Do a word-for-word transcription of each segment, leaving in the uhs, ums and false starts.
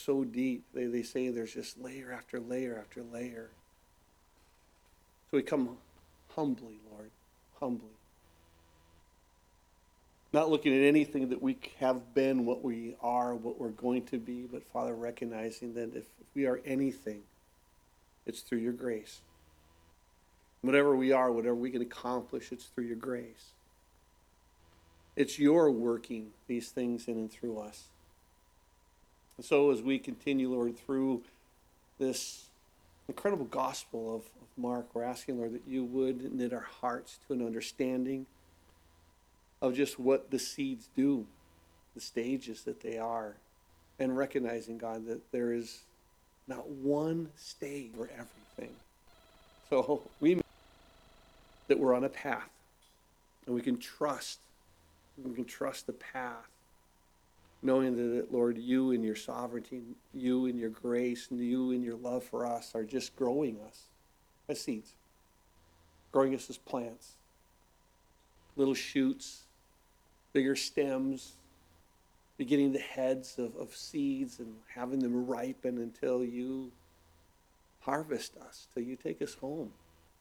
so deep. They, they say there's just layer after layer after layer. So we come humbly, Lord, humbly. Not looking at anything that we have been, what we are, what we're going to be, but Father, recognizing that if we are anything, it's through your grace. Whatever we are, whatever we can accomplish, it's through your grace. It's your working these things in and through us. And so as we continue, Lord, through this incredible gospel of, of Mark, we're asking, Lord, that you would knit our hearts to an understanding of just what the seeds do, the stages that they are, and recognizing, God, that there is not one stage for everything. So we know that we're on a path, and we can trust, we can trust the path, knowing that, Lord, you in your sovereignty, you in your grace, and you in your love for us are just growing us as seeds, growing us as plants, little shoots, bigger stems, beginning the heads of, of seeds and having them ripen until you harvest us, till you take us home.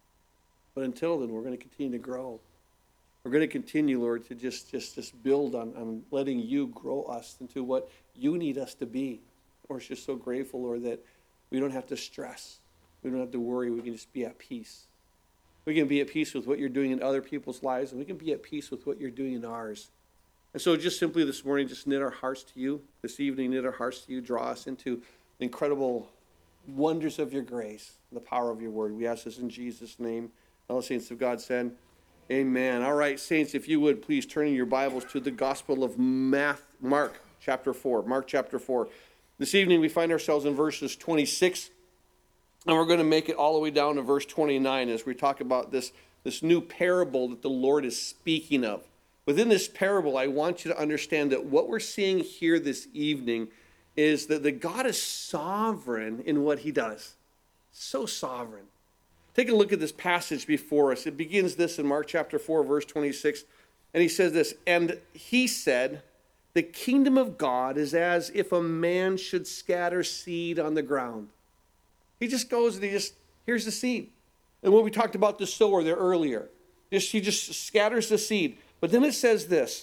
But until then, we're going to continue to grow. We're going to continue, Lord, to just, just, just build on, on letting you grow us into what you need us to be. We're just so grateful, Lord, that we don't have to stress. We don't have to worry. We can just be at peace. We can be at peace with what you're doing in other people's lives, and we can be at peace with what you're doing in ours. And so just simply this morning, just knit our hearts to you. This evening, knit our hearts to you. Draw us into the incredible wonders of your grace, the power of your word. We ask this in Jesus' name. All the saints of God said, amen. All right, saints, if you would, please turn in your Bibles to the Gospel of Math, Mark chapter four. Mark chapter four. This evening, we find ourselves in verses twenty-six, and we're going to make it all the way down to verse twenty-nine as we talk about this, this new parable that the Lord is speaking of. Within this parable, I want you to understand that what we're seeing here this evening is that, that God is sovereign in what he does. So sovereign. Take a look at this passage before us. It begins this in Mark chapter four, verse twenty-six. And he says this, and he said, the kingdom of God is as if a man should scatter seed on the ground. He just goes and he just, here's the seed. And when we talked about the sower there earlier, just, he just scatters the seed. But then it says this,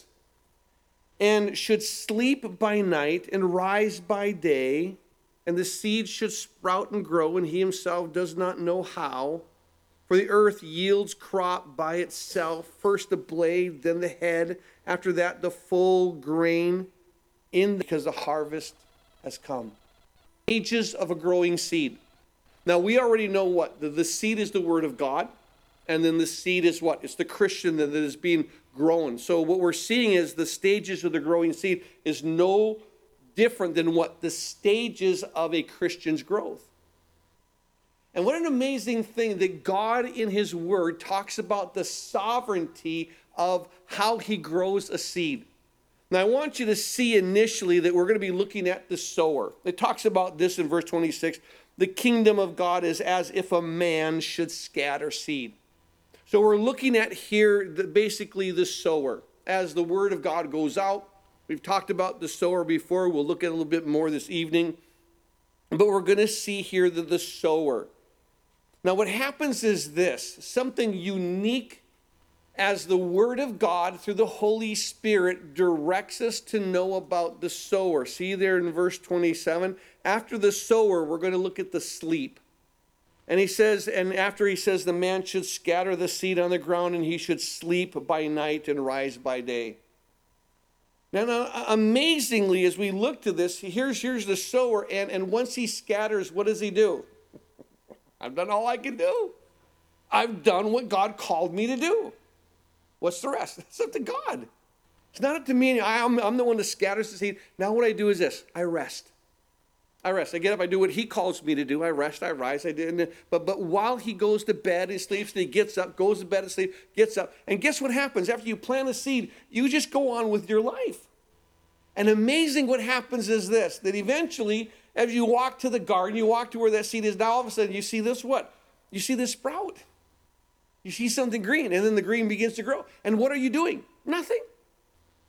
and should sleep by night and rise by day, and the seed should sprout and grow, and he himself does not know how. For the earth yields crop by itself, first the blade, then the head, after that the full grain, in because the harvest has come. Stages of a growing seed. Now we already know what? The, the seed is the word of God, and then the seed is what? It's the Christian that is being grown. So what we're seeing is the stages of the growing seed is no different than what the stages of a Christian's growth. And what an amazing thing that God in his word talks about the sovereignty of how he grows a seed. Now I want you to see initially that we're going to be looking at the sower. It talks about this in verse twenty-six. The kingdom of God is as if a man should scatter seed. So we're looking at here the, basically the sower. As the word of God goes out, we've talked about the sower before. We'll look at it a little bit more this evening. But we're going to see here the, the sower. Now what happens is this, something unique as the word of God through the Holy Spirit directs us to know about the sower. See there in verse twenty-seven, after the sower, we're going to look at the sleep. And he says, and after he says, the man should scatter the seed on the ground and he should sleep by night and rise by day. Now, now amazingly, as we look to this, here's, here's the sower, and, and once he scatters, what does he do? I've done all I can do. I've done what God called me to do. What's the rest? It's up to God. It's not up to me. I'm, I'm the one that scatters the seed. Now what I do is this. I rest. I rest. I get up. I do what he calls me to do. I rest. I rise. I did. But, but while he goes to bed, he sleeps, and he gets up, goes to bed and sleeps, gets up. And guess what happens? After you plant a seed, you just go on with your life. And amazing what happens is this, that eventually, as you walk to the garden, you walk to where that seed is, now all of a sudden you see this what? You see this sprout. You see something green, and then the green begins to grow. And what are you doing? Nothing.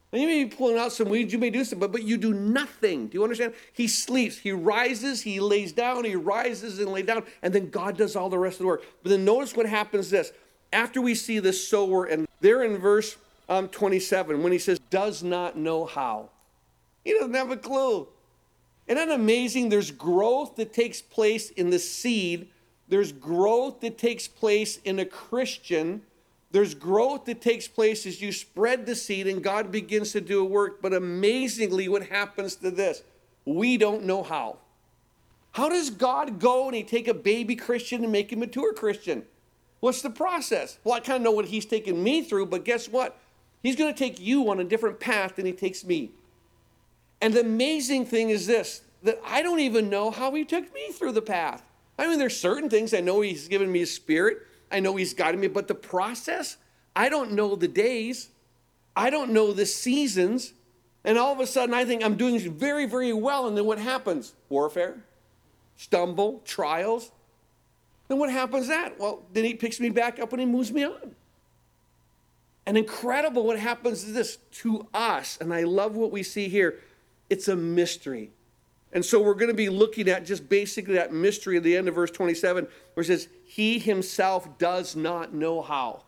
And you may be pulling out some weeds, you may do something, but, but you do nothing. Do you understand? He sleeps, he rises, he lays down, he rises and lays down, and then God does all the rest of the work. But then notice what happens this. After we see the sower, and there in verse um, twenty-seven, when he says, does not know how. He doesn't have a clue. Isn't that amazing? There's growth that takes place in the seed. There's growth that takes place in a Christian. There's growth that takes place as you spread the seed and God begins to do a work. But amazingly, what happens to this? We don't know how. How does God go and he take a baby Christian and make him a mature Christian? What's the process? Well, I kind of know what he's taken me through, but guess what? He's going to take you on a different path than he takes me. And the amazing thing is this, that I don't even know how he took me through the path. I mean, there's certain things I know he's given me his spirit. I know he's guided me, but the process, I don't know the days. I don't know the seasons. And all of a sudden I think I'm doing very, very well. And then what happens? Warfare, stumble, trials. Then what happens that? Well, then he picks me back up and he moves me on. And incredible what happens is this to us. And I love what we see here. It's a mystery. And so we're going to be looking at just basically that mystery at the end of verse twenty-seven, where it says, he himself does not know how.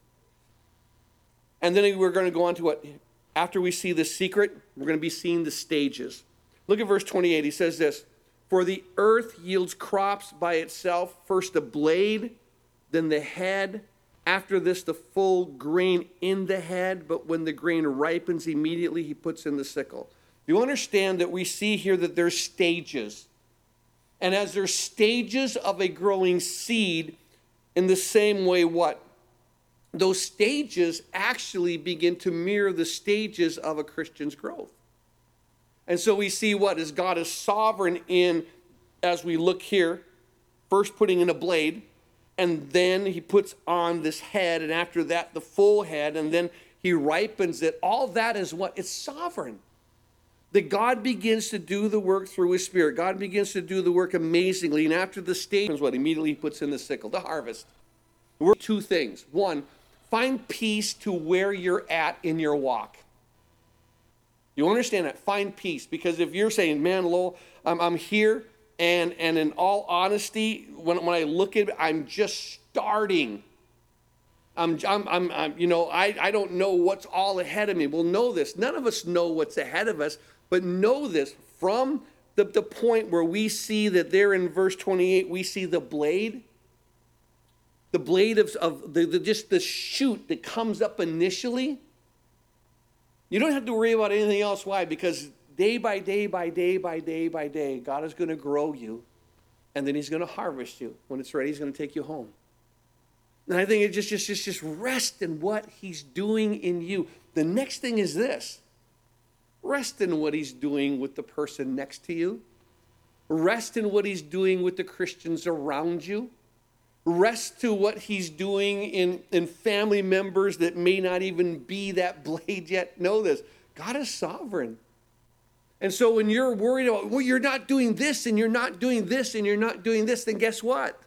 And then we're going to go on to what? After we see the secret, we're going to be seeing the stages. Look at verse twenty-eight. He says this, for the earth yields crops by itself, first the blade, then the head, after this the full grain in the head, but when the grain ripens, immediately he puts in the sickle. You understand that we see here that there's stages. And as there's stages of a growing seed, in the same way what? Those stages actually begin to mirror the stages of a Christian's growth. And so we see what? As God is sovereign in, as we look here, first putting in a blade, and then he puts on this head, and after that the full head, and then he ripens it. All that is what? It's sovereign. That God begins to do the work through his spirit. God begins to do the work amazingly. And after the stage is what? Immediately he puts in the sickle, the harvest. We're two things. One, find peace to where you're at in your walk. You understand that? Find peace. Because if you're saying, man, Lowell, I'm, I'm here, and, and in all honesty, when, when I look at it, I'm just starting. I'm, I'm, I'm, I'm, you know, I, I don't know what's all ahead of me. Well, know this. None of us know what's ahead of us. But know this, from the, the point where we see that there in verse twenty-eight, we see the blade, the blade of, of the, the just the shoot that comes up initially. You don't have to worry about anything else. Why? Because day by day, by day, by day, by day, God is going to grow you, and then he's going to harvest you. When it's ready, he's going to take you home. And I think it just, just, just, just rest in what he's doing in you. The next thing is this. Rest in what he's doing with the person next to you. Rest in what he's doing with the Christians around you. Rest to what he's doing in, in family members that may not even be that blade yet. Know this, God is sovereign. And so when you're worried about, well, you're not doing this, and you're not doing this, and you're not doing this, then guess what?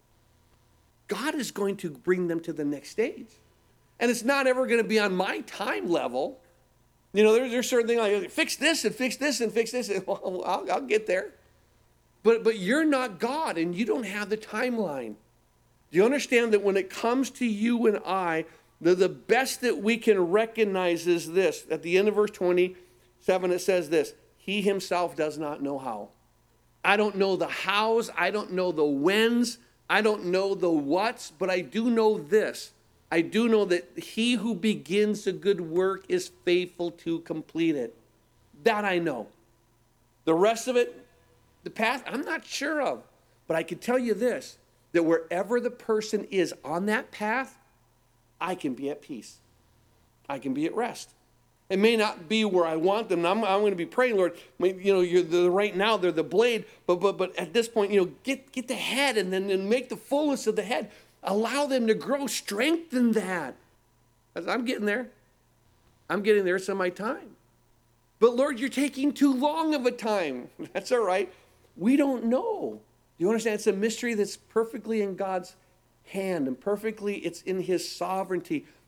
God is going to bring them to the next stage. And it's not ever going to be on my time level. You know, there's, there's certain things like, fix this and fix this and fix this. And, well, I'll, I'll get there. But, but you're not God, and you don't have the timeline. Do you understand that when it comes to you and I, the, the best that we can recognize is this. At the end of verse twenty-seven, it says this. He himself does not know how. I don't know the hows. I don't know the whens. I don't know the whats. But I do know this. I do know that he who begins a good work is faithful to complete it. That I know. The rest of it, the path, I'm not sure of. But I can tell you this, that wherever the person is on that path, I can be at peace. I can be at rest. It may not be where I want them. I'm, I'm going to be praying, Lord, you know, you're the, right now they're the blade, but but but at this point, you know, get get the head and then and make the fullness of the head. Allow them to grow, strengthen that. I'm getting there. I'm getting there some of my time. But Lord, you're taking too long of a time. That's all right. We don't know. Do you understand? It's a mystery that's perfectly in God's hand, and perfectly it's in his sovereignty.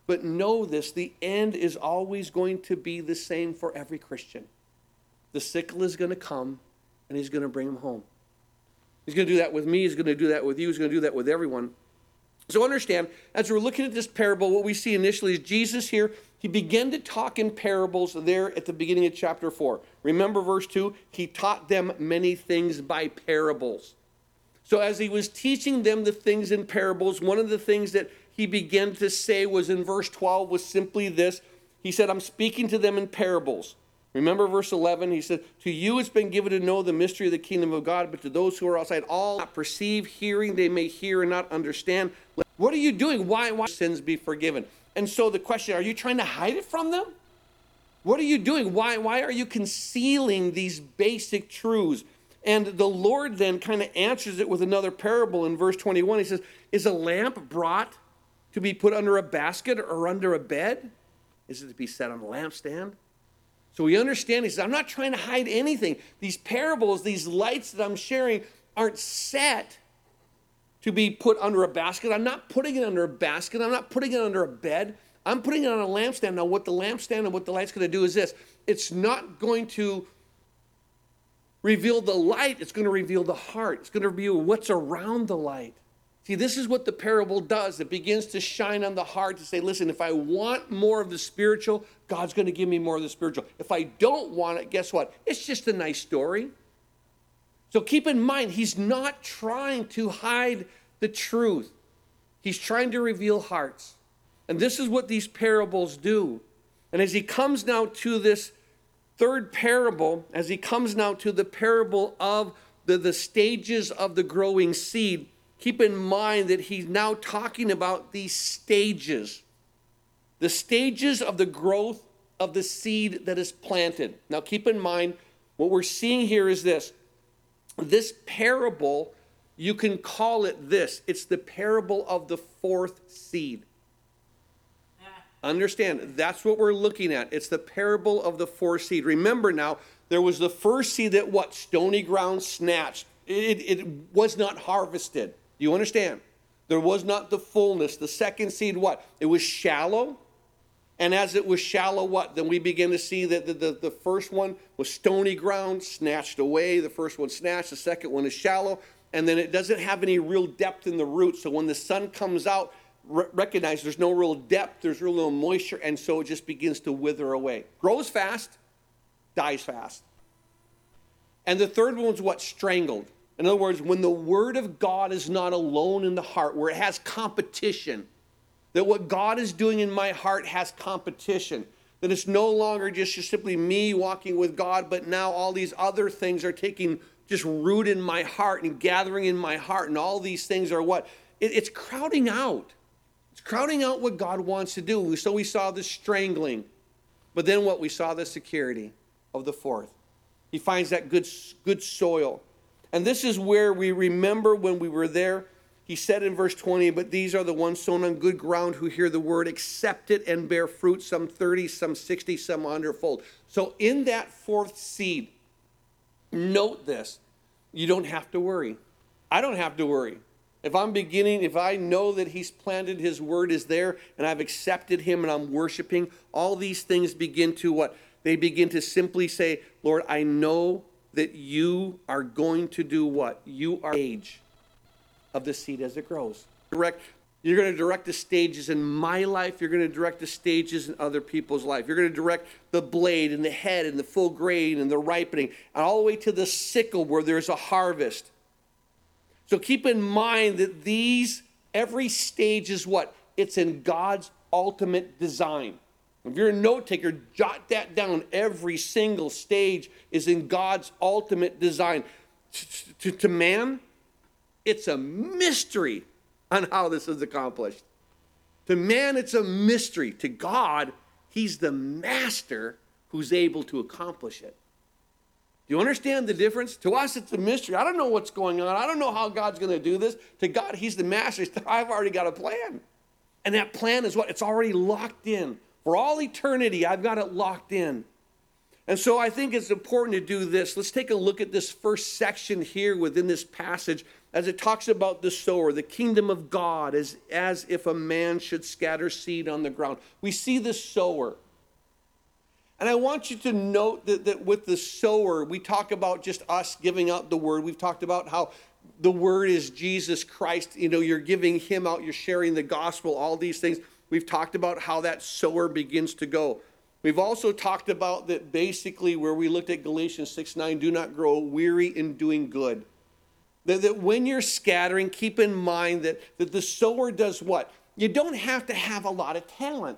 But know this, the end is always going to be the same for every Christian. The sickle is going to come, and he's going to bring them home. He's going to do that with me. He's going to do that with you. He's going to do that with everyone. So understand, as we're looking at this parable, what we see initially is Jesus here, he began to talk in parables there at the beginning of chapter four. Remember verse two? He taught them many things by parables. So as he was teaching them the things in parables, one of the things that he began to say was in verse twelve was simply this. He said, I'm speaking to them in parables. Remember verse eleven, he said, to you it's been given to know the mystery of the kingdom of God, but to those who are outside, all not perceive, hearing, they may hear and not understand. What are you doing? Why, why sins be forgiven? And so the question, are you trying to hide it from them? What are you doing? Why, why are you concealing these basic truths? And the Lord then kind of answers it with another parable in verse twenty-one. He says, is a lamp brought to be put under a basket or under a bed? Is it to be set on a lampstand? So we understand, he says, I'm not trying to hide anything. These parables, these lights that I'm sharing aren't set to be put under a basket. I'm not putting it under a basket. I'm not putting it under a bed. I'm putting it on a lampstand. Now what the lampstand and what the light's going to do is this. It's not going to reveal the light. It's going to reveal the heart. It's going to reveal what's around the light. See, this is what the parable does. It begins to shine on the heart to say, listen, if I want more of the spiritual, God's going to give me more of the spiritual. If I don't want it, guess what? It's just a nice story. So keep in mind, he's not trying to hide the truth. He's trying to reveal hearts. And this is what these parables do. And as he comes now to this third parable, as he comes now to the parable of the, the stages of the growing seed, keep in mind that he's now talking about these stages. The stages of the growth of the seed that is planted. Now keep in mind, what we're seeing here is this. This parable, you can call it this. It's the parable of the fourth seed. Understand, that's what we're looking at. It's the parable of the fourth seed. Remember now, there was the first seed that what? Stony ground snatched. It, it was not harvested. Do you understand? There was not the fullness. The second seed, what? It was shallow. And as it was shallow, what? Then we begin to see that the, the, the first one was stony ground, snatched away. The first one snatched. The second one is shallow. And then it doesn't have any real depth in the root. So when the sun comes out, re- recognize there's no real depth. There's real no moisture. And so it just begins to wither away. Grows fast, dies fast. And the third one's what? Strangled. In other words, when the word of God is not alone in the heart, where it has competition, that what God is doing in my heart has competition, that it's no longer just, just simply me walking with God, but now all these other things are taking just root in my heart and gathering in my heart, and all these things are what? It, it's crowding out. It's crowding out what God wants to do. So we saw the strangling, but then what? We saw the security of the fourth. He finds that good, good soil. And this is where we remember when we were there. He said in verse twenty, but these are the ones sown on good ground who hear the word, accept it, and bear fruit, some thirty, some sixty, some a hundredfold. So in that fourth seed, note this, you don't have to worry. I don't have to worry. If I'm beginning, if I know that he's planted, his word is there, and I've accepted him and I'm worshiping, all these things begin to what? They begin to simply say, Lord, I know that you are going to do what? You are age of the seed as it grows. Direct, you're going to direct the stages in my life. You're going to direct the stages in other people's life. You're going to direct the blade and the head and the full grain and the ripening, and all the way to the sickle where there's a harvest. So keep in mind that these, every stage is what? It's in God's ultimate design. If you're a note taker, jot that down. Every single stage is in God's ultimate design. To, to, to man, it's a mystery on how this is accomplished. To man, it's a mystery. To God, he's the master who's able to accomplish it. Do you understand the difference? To us, it's a mystery. I don't know what's going on. I don't know how God's going to do this. To God, he's the master. I've already got a plan. And that plan is what? It's already locked in. For all eternity, I've got it locked in. And so I think it's important to do this. Let's take a look at this first section here within this passage as it talks about the sower, the kingdom of God, as, as if a man should scatter seed on the ground. We see the sower. And I want you to note that, that with the sower, we talk about just us giving out the word. We've talked about how the word is Jesus Christ. You know, you're giving him out, you're sharing the gospel, all these things. We've talked about how that sower begins to go. We've also talked about that basically where we looked at Galatians six nine, do not grow weary in doing good. That, that when you're scattering, keep in mind that, that the sower does what? You don't have to have a lot of talent.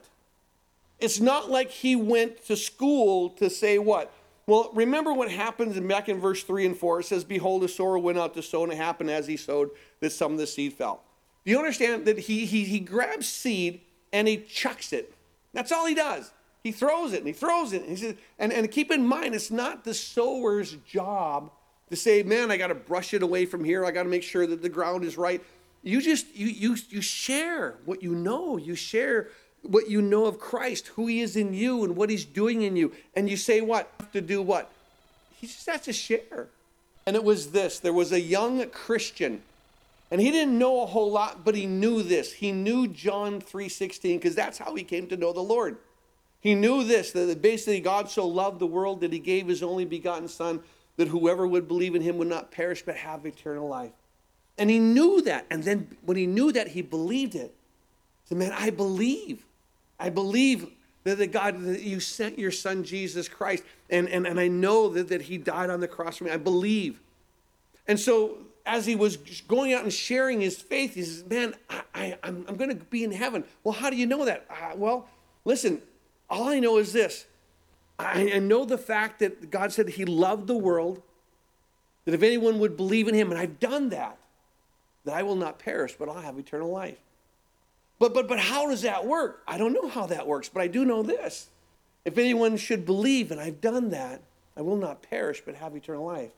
It's not like he went to school to say what? Well, remember what happens in, back in verse three and four. It says, behold, the sower went out to sow, and it happened as he sowed that some of the seed fell. Do you understand that he, he, he grabs seed and he chucks it? That's all he does. He throws it and he throws it. And, he says, and, and keep in mind, it's not the sower's job to say, man, I got to brush it away from here. I got to make sure that the ground is right. You just, you, you, you share what you know. You share what you know of Christ, who he is in you and what he's doing in you. And you say what? To do what? He just has to share. And it was this. There was a young Christian, and he didn't know a whole lot, but he knew this. He knew John three sixteen, because that's how he came to know the Lord. He knew this, that basically God so loved the world that he gave his only begotten son, that whoever would believe in him would not perish but have eternal life. And he knew that. And then when he knew that, he believed it. He said, man, I believe. I believe that the God, that you sent your son, Jesus Christ. And, and, and I know that, that he died on the cross for me. I believe. And so as he was going out and sharing his faith, he says, man, I, I, I'm, I'm going to be in heaven. Well, how do you know that? Uh, well, listen, all I know is this. I, I know the fact that God said he loved the world, that if anyone would believe in him, and I've done that, that I will not perish, but I'll have eternal life. But but but how does that work? I don't know how that works, but I do know this. If anyone should believe, and I've done that, I will not perish, but have eternal life.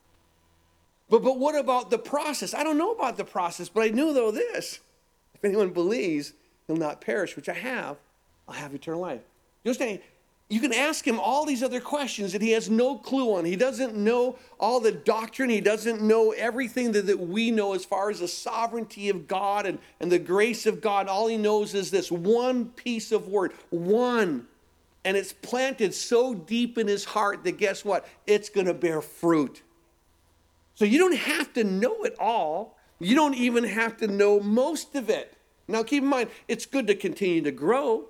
But but what about the process? I don't know about the process, but I knew though this. If anyone believes, he'll not perish, which I have, I'll have eternal life. You understand? You can ask him all these other questions that he has no clue on. He doesn't know all the doctrine. He doesn't know everything that, that we know as far as the sovereignty of God and, and the grace of God. All he knows is this one piece of word, one. And it's planted so deep in his heart that guess what? It's going to bear fruit. So you don't have to know it all. You don't even have to know most of it. Now keep in mind, it's good to continue to grow.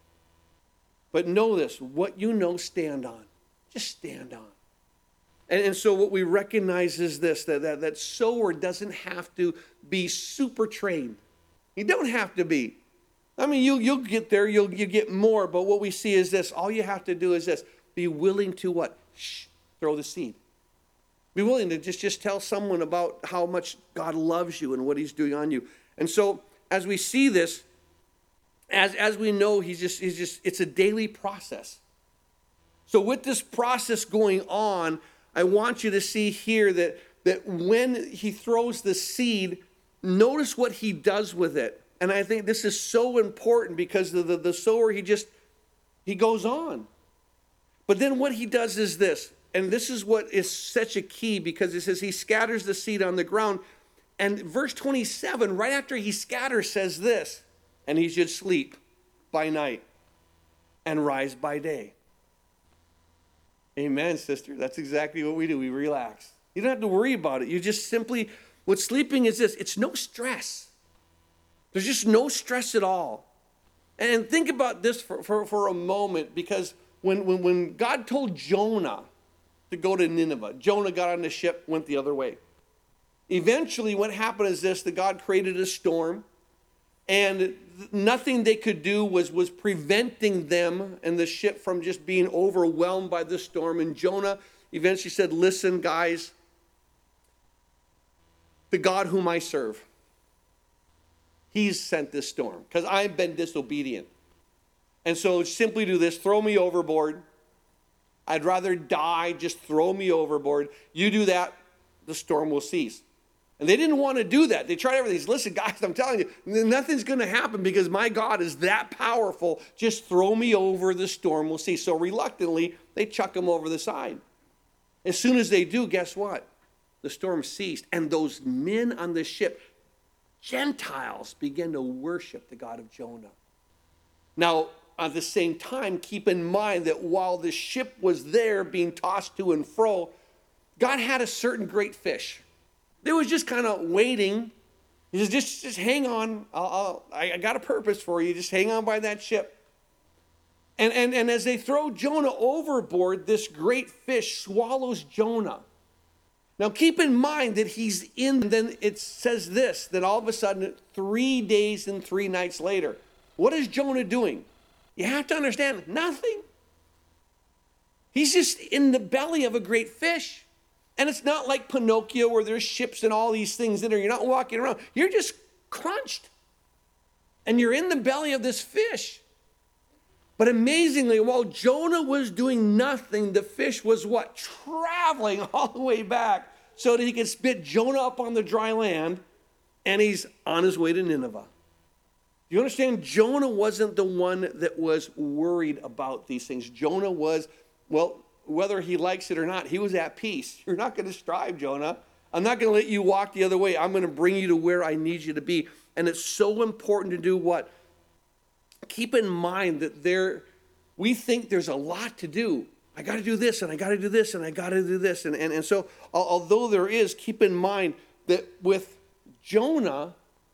But know this, what you know, stand on. Just stand on. And, and so what we recognize is this, that, that, that sower doesn't have to be super trained. You don't have to be. I mean, you, you'll get there, you'll you get more, but what we see is this, all you have to do is this, be willing to what? Shh, throw the seed. Be willing to just, just tell someone about how much God loves you and what he's doing on you. And so as we see this, As, as we know, he's just, he's just, it's a daily process. So with this process going on, I want you to see here that, that when he throws the seed, notice what he does with it. And I think this is so important because the, the, the sower, he just, he goes on. But then what he does is this, and this is what is such a key, because it says he scatters the seed on the ground. And verse twenty-seven, right after he scatters, says this, and he should sleep by night and rise by day. Amen, sister. That's exactly what we do. We relax. You don't have to worry about it. You just simply, what sleeping is this, it's no stress. There's just no stress at all. And think about this for, for, for a moment, because when, when, when God told Jonah to go to Nineveh, Jonah got on the ship, went the other way. Eventually what happened is this, that God created a storm, and nothing they could do was, was preventing them and the ship from just being overwhelmed by the storm. And Jonah eventually said, listen, guys, the God whom I serve, he's sent this storm because I've been disobedient. And so simply do this, throw me overboard. I'd rather die, just throw me overboard. You do that, the storm will cease. And they didn't want to do that. They tried everything. Listen, guys, I'm telling you, nothing's going to happen because my God is that powerful. Just throw me over the storm. We'll see. So reluctantly, they chuck him over the side. As soon as they do, guess what? The storm ceased. And those men on the ship, Gentiles, began to worship the God of Jonah. Now, at the same time, keep in mind that while the ship was there being tossed to and fro, God had a certain great fish. They was just kind of waiting. He says, just, just hang on. I'll, I'll, I got a purpose for you. Just hang on by that ship. And, and, and as they throw Jonah overboard, this great fish swallows Jonah. Now, keep in mind that he's in, then it says this, that all of a sudden, three days and three nights later, what is Jonah doing? You have to understand, nothing. He's just in the belly of a great fish. And it's not like Pinocchio where there's ships and all these things in there. You're not walking around. You're just crunched. And you're in the belly of this fish. But amazingly, while Jonah was doing nothing, the fish was what? Traveling all the way back so that he could spit Jonah up on the dry land, and he's on his way to Nineveh. Do you understand? Jonah wasn't the one that was worried about these things. Jonah was, well, whether he likes it or not, he was at peace. You're not going to strive, Jonah. I'm not going to let you walk the other way. I'm going to bring you to where I need you to be. And it's so important to do what? Keep in mind that there, we think there's a lot to do. I got to do this, and I got to do this, and I got to do this. And, and, and so, although there is, keep in mind that with Jonah,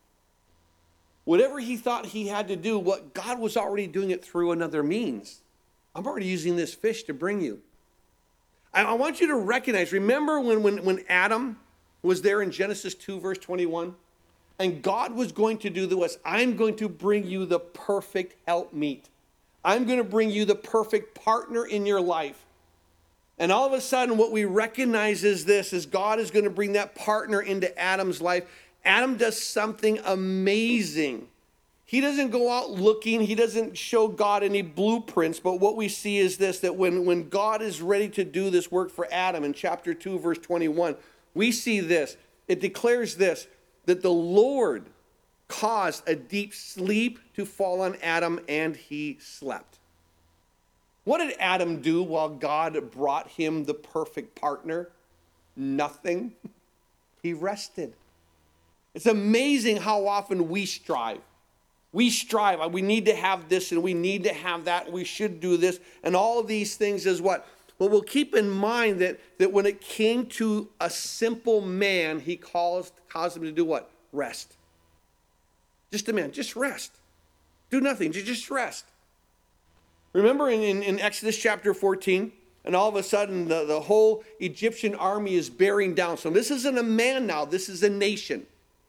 whatever he thought he had to do, what God was already doing it through another means. I'm already using this fish to bring you. I, I want you to recognize, remember when, when, when Adam was there in Genesis two, verse twenty-one? And God was going to do this. I'm going to bring you the perfect helpmeet. I'm going to bring you the perfect partner in your life. And all of a sudden, what we recognize is this, is God is going to bring that partner into Adam's life. Adam does something amazing. He doesn't go out looking. He doesn't show God any blueprints. But what we see is this, that when, when God is ready to do this work for Adam in chapter two, verse twenty-one, we see this. It declares this, that the Lord caused a deep sleep to fall on Adam, and he slept. What did Adam do while God brought him the perfect partner? Nothing. He rested. It's amazing how often we strive. We strive. We need to have this, and we need to have that. We should do this. And all of these things is what? Well, we'll keep in mind that, that when it came to a simple man, he caused, caused him to do what? Rest. Just a man, just rest. Do nothing, just rest. Remember in, in, in Exodus chapter fourteen, and all of a sudden the, the whole Egyptian army is bearing down. So this isn't a man now, this is a nation.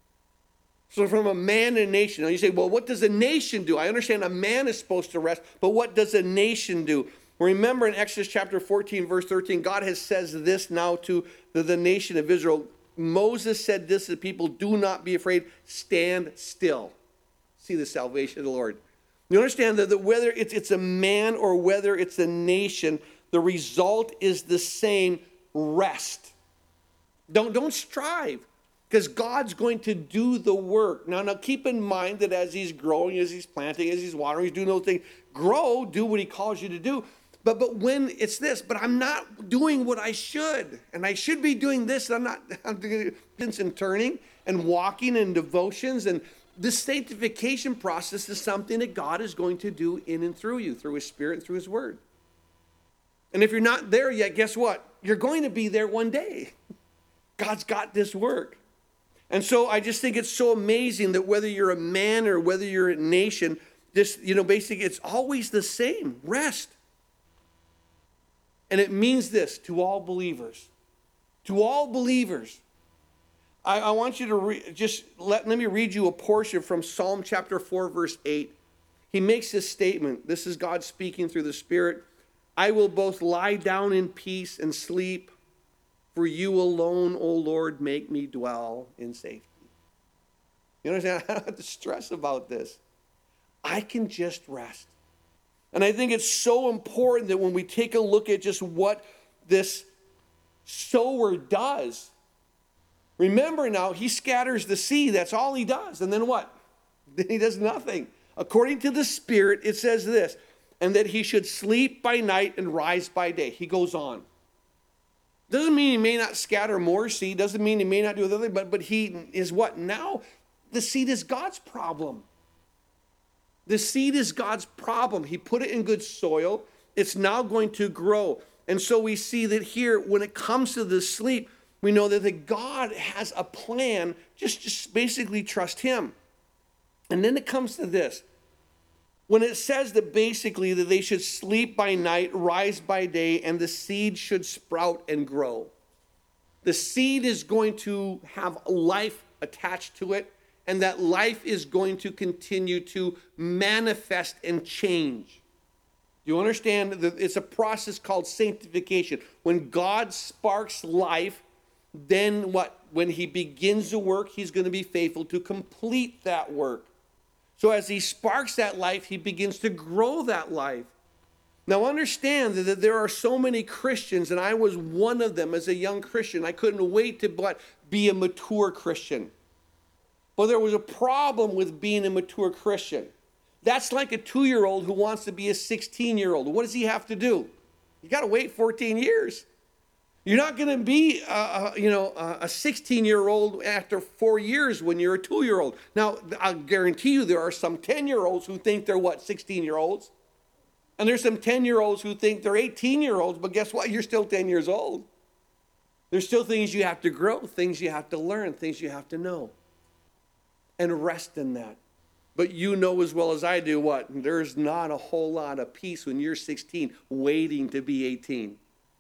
So from a man and a nation. Now you say, well, what does a nation do? I understand a man is supposed to rest, but what does a nation do? Remember in Exodus chapter fourteen, verse thirteen, God has says this now to the, the nation of Israel. Moses said this to the people, do not be afraid, stand still. See the salvation of the Lord. You understand that, that whether it's, it's a man or whether it's a nation, the result is the same, rest. Don't, don't strive, because God's going to do the work. Now, now keep in mind that as he's growing, as he's planting, as he's watering, he's doing those things, grow, do what he calls you to do. But but when it's this, but I'm not doing what I should, and I should be doing this, and I'm not, I'm doing and turning and walking and devotions, and this sanctification process is something that God is going to do in and through you, through his Spirit and through his word. And if you're not there yet, guess what? You're going to be there one day. God's got this work. And so I just think it's so amazing that whether you're a man or whether you're a nation, this, you know, basically it's always the same, rest. And it means this to all believers. To all believers. I, I want you to re- just let, let me read you a portion from Psalm chapter four, verse eight. He makes this statement. This is God speaking through the Spirit. I will both lie down in peace and sleep, for you alone, O Lord, make me dwell in safety. You understand? I don't have to stress about this. I can just rest. And I think it's so important that when we take a look at just what this sower does, Remember now, he scatters the seed. That's all he does. And then what? Then he does nothing. According to the Spirit, it says this, and that he should sleep by night and rise by day. He goes on. Doesn't mean he may not scatter more seed. Doesn't mean he may not do other things, but, but he is what? Now the seed is God's problem. The seed is God's problem. He put it in good soil. It's now going to grow. And so we see that here, when it comes to the sleep, we know that the God has a plan. Just, just basically trust him. And then it comes to this. When it says that basically that they should sleep by night, rise by day, and the seed should sprout and grow. The seed is going to have life attached to it, and that life is going to continue to manifest and change. Do you understand that it's a process called sanctification? When God sparks life, then what? When he begins the work, he's going to be faithful to complete that work. So as he sparks that life, he begins to grow that life. Now understand that there are so many Christians, and I was one of them as a young Christian. I couldn't wait to but be a mature Christian. But there was a problem with being a mature Christian. That's like a two-year-old who wants to be a sixteen-year-old. What does he have to do? You got to wait fourteen years. You're not going to be, uh, you know, a sixteen-year-old after four years when you're a two-year-old. Now, I'll guarantee you there are some ten-year-olds who think they're, what, sixteen-year-olds? And there's some ten-year-olds who think they're eighteen-year-olds, but guess what? You're still ten years old. There's still things you have to grow, things you have to learn, things you have to know. And rest in that. But you know as well as I do what? There's not a whole lot of peace when you're sixteen waiting to be eighteen.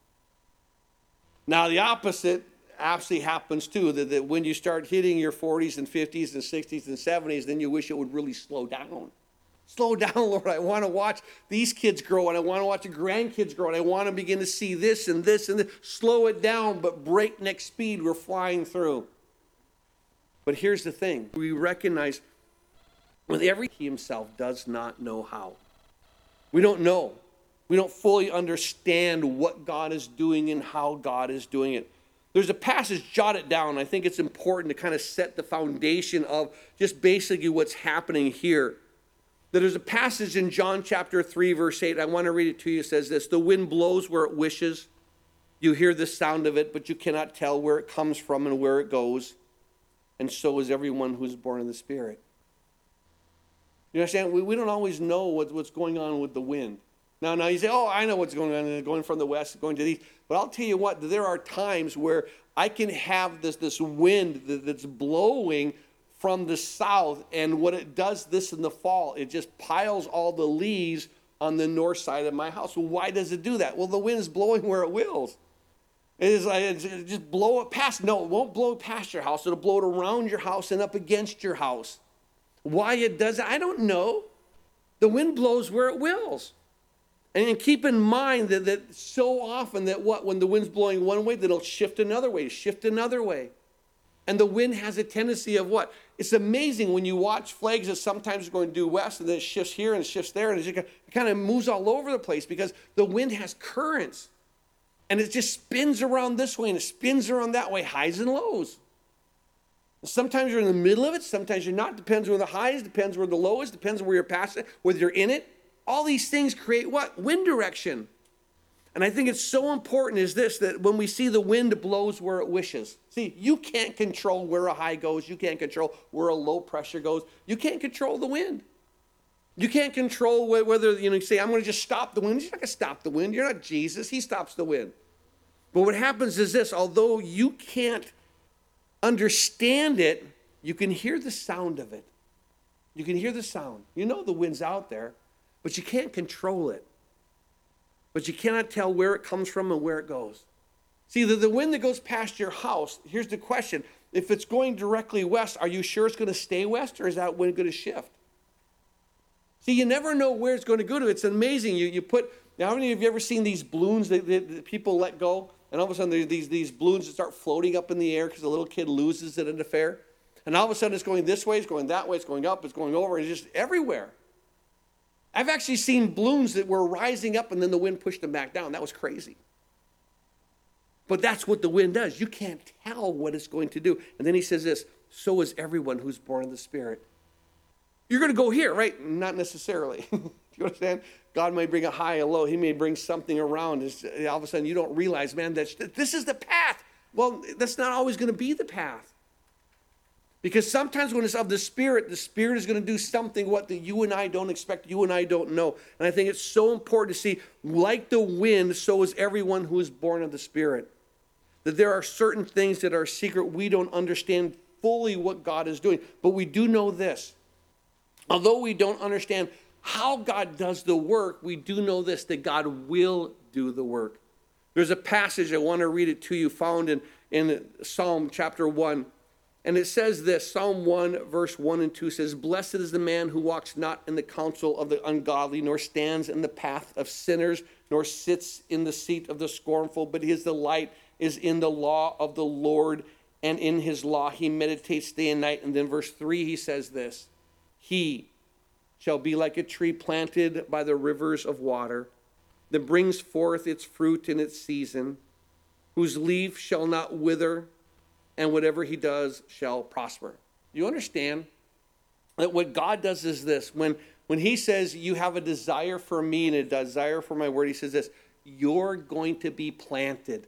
Now, the opposite absolutely happens too, that, that when you start hitting your forties and fifties and sixties and seventies, then you wish it would really slow down. Slow down, Lord. I want to watch these kids grow, and I want to watch the grandkids grow, and I want to begin to see this and this and this. Slow it down, but breakneck speed, we're flying through. But here's the thing. We recognize with every he himself does not know how. We don't know. We don't fully understand what God is doing and how God is doing it. There's a passage, jot it down. I think it's important to kind of set the foundation of just basically what's happening here. There's a passage in John chapter three, verse eight. I want to read it to you. It says this, the wind blows where it wishes. You hear the sound of it, but you cannot tell where it comes from and where it goes. And so is everyone who's born of the Spirit. You understand? We, we don't always know what, what's going on with the wind. Now, now you say, oh, I know what's going on. It's going from the west, going to the east. But I'll tell you what, there are times where I can have this, this wind that, that's blowing from the south. And what it does this in the fall, it just piles all the leaves on the north side of my house. Well, why does it do that? Well, the wind is blowing where it wills. It is like, it just blow it past. No, it won't blow past your house. It'll blow it around your house and up against your house. Why it does it, I don't know. The wind blows where it wills. And keep in mind that, that so often that what, when the wind's blowing one way, that it'll shift another way, shift another way. And the wind has a tendency of what? It's amazing when you watch flags that sometimes it's going to do west and then it shifts here and it shifts there and it, just, it kind of moves all over the place because the wind has currents. And it just spins around this way and it spins around that way, highs and lows. Sometimes you're in the middle of it, sometimes you're not. Depends where the high is, depends where the low is, depends where you're past it, whether you're in it. All these things create what? Wind direction. And I think it's so important is this, that when we see the wind blows where it wishes. See, you can't control where a high goes. You can't control where a low pressure goes. You can't control the wind. You can't control whether, you know, you say, I'm going to just stop the wind. You're not going to stop the wind. You're not Jesus. He stops the wind. But what happens is this, although you can't understand it, you can hear the sound of it. You can hear the sound. You know the wind's out there, but you can't control it. But you cannot tell where it comes from and where it goes. See, the, the wind that goes past your house, here's the question. If it's going directly west, are you sure it's going to stay west, or is that wind going to shift? See, you never know where it's going to go to. It's amazing. You, you put, now how many of you ever seen these balloons that, that, that people let go? And all of a sudden, there's these, these balloons that start floating up in the air because a little kid loses it at a fair. And all of a sudden, it's going this way, it's going that way, it's going up, it's going over, it's just everywhere. I've actually seen balloons that were rising up and then the wind pushed them back down. That was crazy. But that's what the wind does. You can't tell what it's going to do. And then he says this, so is everyone who's born of the Spirit. You're going to go here, right? Not necessarily. Do you understand? God may bring a high and low. He may bring something around. It's, all of a sudden, you don't realize, man, that this is the path. Well, that's not always going to be the path. Because sometimes when it's of the Spirit, the Spirit is going to do something what that you and I don't expect, you and I don't know. And I think it's so important to see, like the wind, so is everyone who is born of the Spirit. That there are certain things that are secret. We don't understand fully what God is doing. But we do know this. Although we don't understand how God does the work, we do know this, that God will do the work. There's a passage, I want to read it to you, found in, in Psalm chapter one. And it says this, Psalm one, verse one and two says, blessed is the man who walks not in the counsel of the ungodly, nor stands in the path of sinners, nor sits in the seat of the scornful, but his delight is in the law of the Lord, and in his law he meditates day and night. And then verse three, he says this, he shall be like a tree planted by the rivers of water, that brings forth its fruit in its season, whose leaf shall not wither, and whatever he does shall prosper. You understand that what God does is this. When, when he says you have a desire for me and a desire for my word, he says this, you're going to be planted.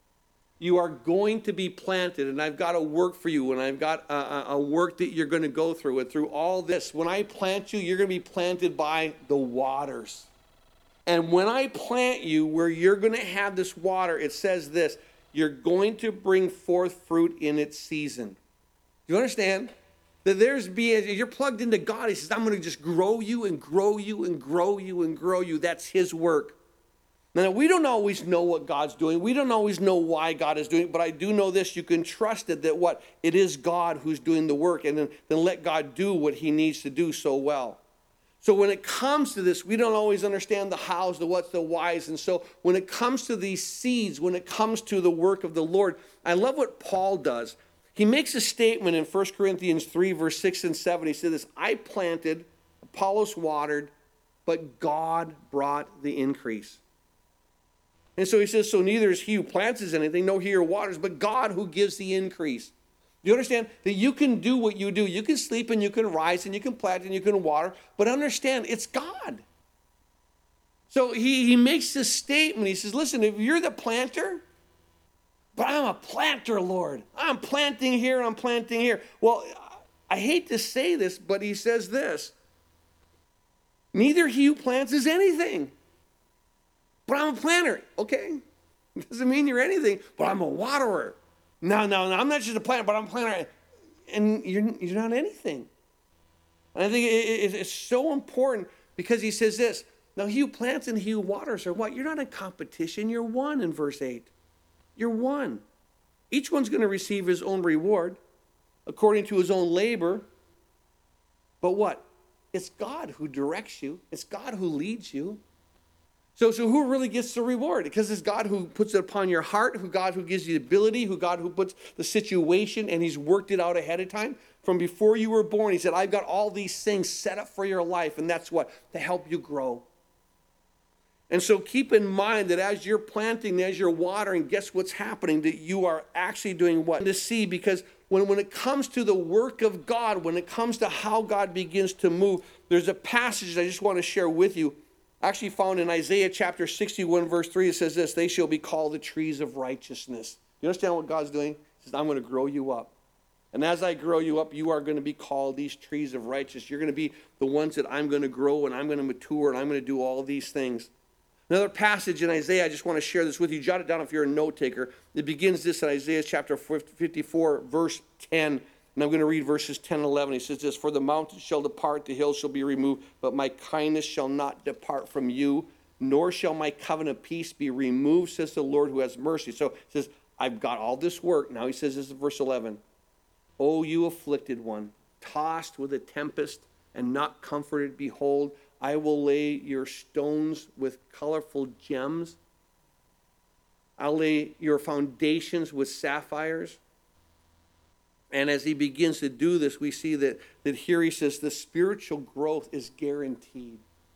You are going to be planted, and I've got a work for you, and I've got a, a work that you're going to go through. And through all this, when I plant you, you're going to be planted by the waters. And when I plant you where you're going to have this water, it says this, you're going to bring forth fruit in its season. You understand? That there's being, you're plugged into God. He says, I'm going to just grow you and grow you and grow you and grow you. That's his work. Now, we don't always know what God's doing. We don't always know why God is doing it, but I do know this. You can trust it that what? It is God who's doing the work, and then, then let God do what he needs to do so well. So when it comes to this, we don't always understand the hows, the what's, the whys. And so when it comes to these seeds, when it comes to the work of the Lord, I love what Paul does. He makes a statement in First Corinthians three, verse six and seven. He said this, I planted, Apollos watered, but God brought the increase. And so he says, so neither is he who plants anything, nor he who waters, but God who gives the increase. Do you understand that you can do what you do? You can sleep and you can rise and you can plant and you can water, but understand it's God. So he, he makes this statement. He says, listen, if you're the planter, but I'm a planter, Lord. I'm planting here, I'm planting here. Well, I hate to say this, but he says this. Neither he who plants is anything. But I'm a planter. Okay. Doesn't mean you're anything, but I'm a waterer. No, no, no. I'm not just a planter, but I'm a planter. And you're, you're not anything. And I think it, it, it's so important because he says this. Now, he who plants and he who waters are what? You're not in competition. You're one in verse eight. You're one. Each one's going to receive his own reward according to his own labor. But what? It's God who directs you. It's God who leads you. So, so who really gets the reward? Because it's God who puts it upon your heart, who God who gives you the ability, who God who puts the situation, and he's worked it out ahead of time. From before you were born, he said, I've got all these things set up for your life, and that's what? To help you grow. And so keep in mind that as you're planting, as you're watering, guess what's happening? That you are actually doing what? To see, because when, when it comes to the work of God, when it comes to how God begins to move, there's a passage that I just want to share with you. Actually found in Isaiah chapter sixty-one, verse three, it says this, they shall be called the trees of righteousness. You understand what God's doing? He says, I'm going to grow you up. And as I grow you up, you are going to be called these trees of righteousness. You're going to be the ones that I'm going to grow and I'm going to mature and I'm going to do all these things. Another passage in Isaiah, I just want to share this with you. Jot it down if you're a note taker. It begins this in Isaiah chapter fifty-four, verse ten. And I'm going to read verses ten and eleven. He says this, for the mountains shall depart, the hills shall be removed, but my kindness shall not depart from you, nor shall my covenant of peace be removed, says the Lord who has mercy. So he says, I've got all this work. Now he says this in verse eleven. O you afflicted one, tossed with a tempest and not comforted, behold, I will lay your stones with colorful gems. I'll lay your foundations with sapphires. And as he begins to do this, we see that, that here he says the spiritual growth is guaranteed.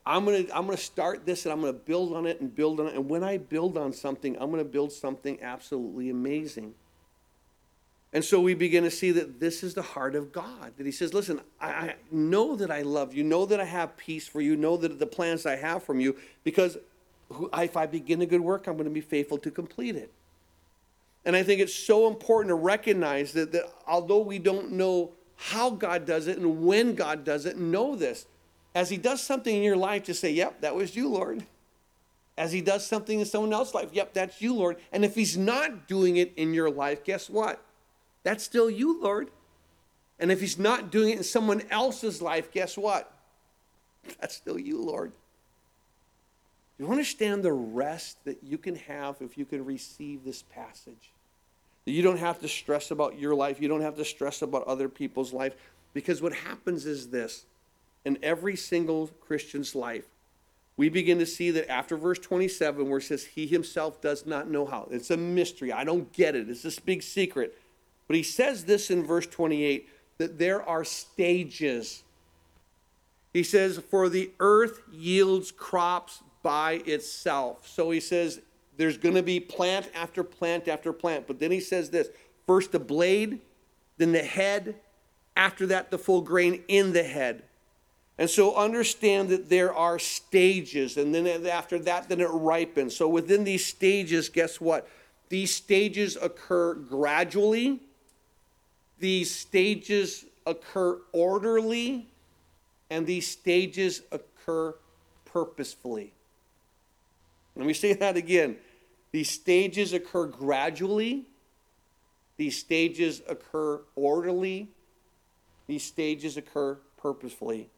I'm going to I'm going to start this and I'm going to build on it and build on it. And when I build on something, I'm going to build something absolutely amazing. And so we begin to see that this is the heart of God. That he says, listen, I, I know that I love you. Know that I have peace for you. Know that the plans I have from you. Because if I begin a good work, I'm going to be faithful to complete it. And I think it's so important to recognize that, that although we don't know how God does it and when God does it, know this. As he does something in your life, just say, yep, that was you, Lord. As he does something in someone else's life, yep, that's you, Lord. And if he's not doing it in your life, guess what? That's still you, Lord. And if he's not doing it in someone else's life, guess what? That's still you, Lord. You understand the rest that you can have if you can receive this passage? You don't have to stress about your life. You don't have to stress about other people's life. Because what happens is this. In every single Christian's life, we begin to see that after verse twenty-seven, where it says, he himself does not know how. It's a mystery. I don't get it. It's this big secret. But he says this in verse twenty-eight, that there are stages. He says, for the earth yields crops by itself. So he says, there's going to be plant after plant after plant. But then he says this, first the blade, then the head, after that the full grain in the head. And so understand that there are stages, and then after that, then it ripens. So within these stages, guess what? These stages occur gradually. These stages occur orderly, and these stages occur purposefully. Let me say that again. These stages occur gradually. These stages occur orderly. These stages occur purposefully.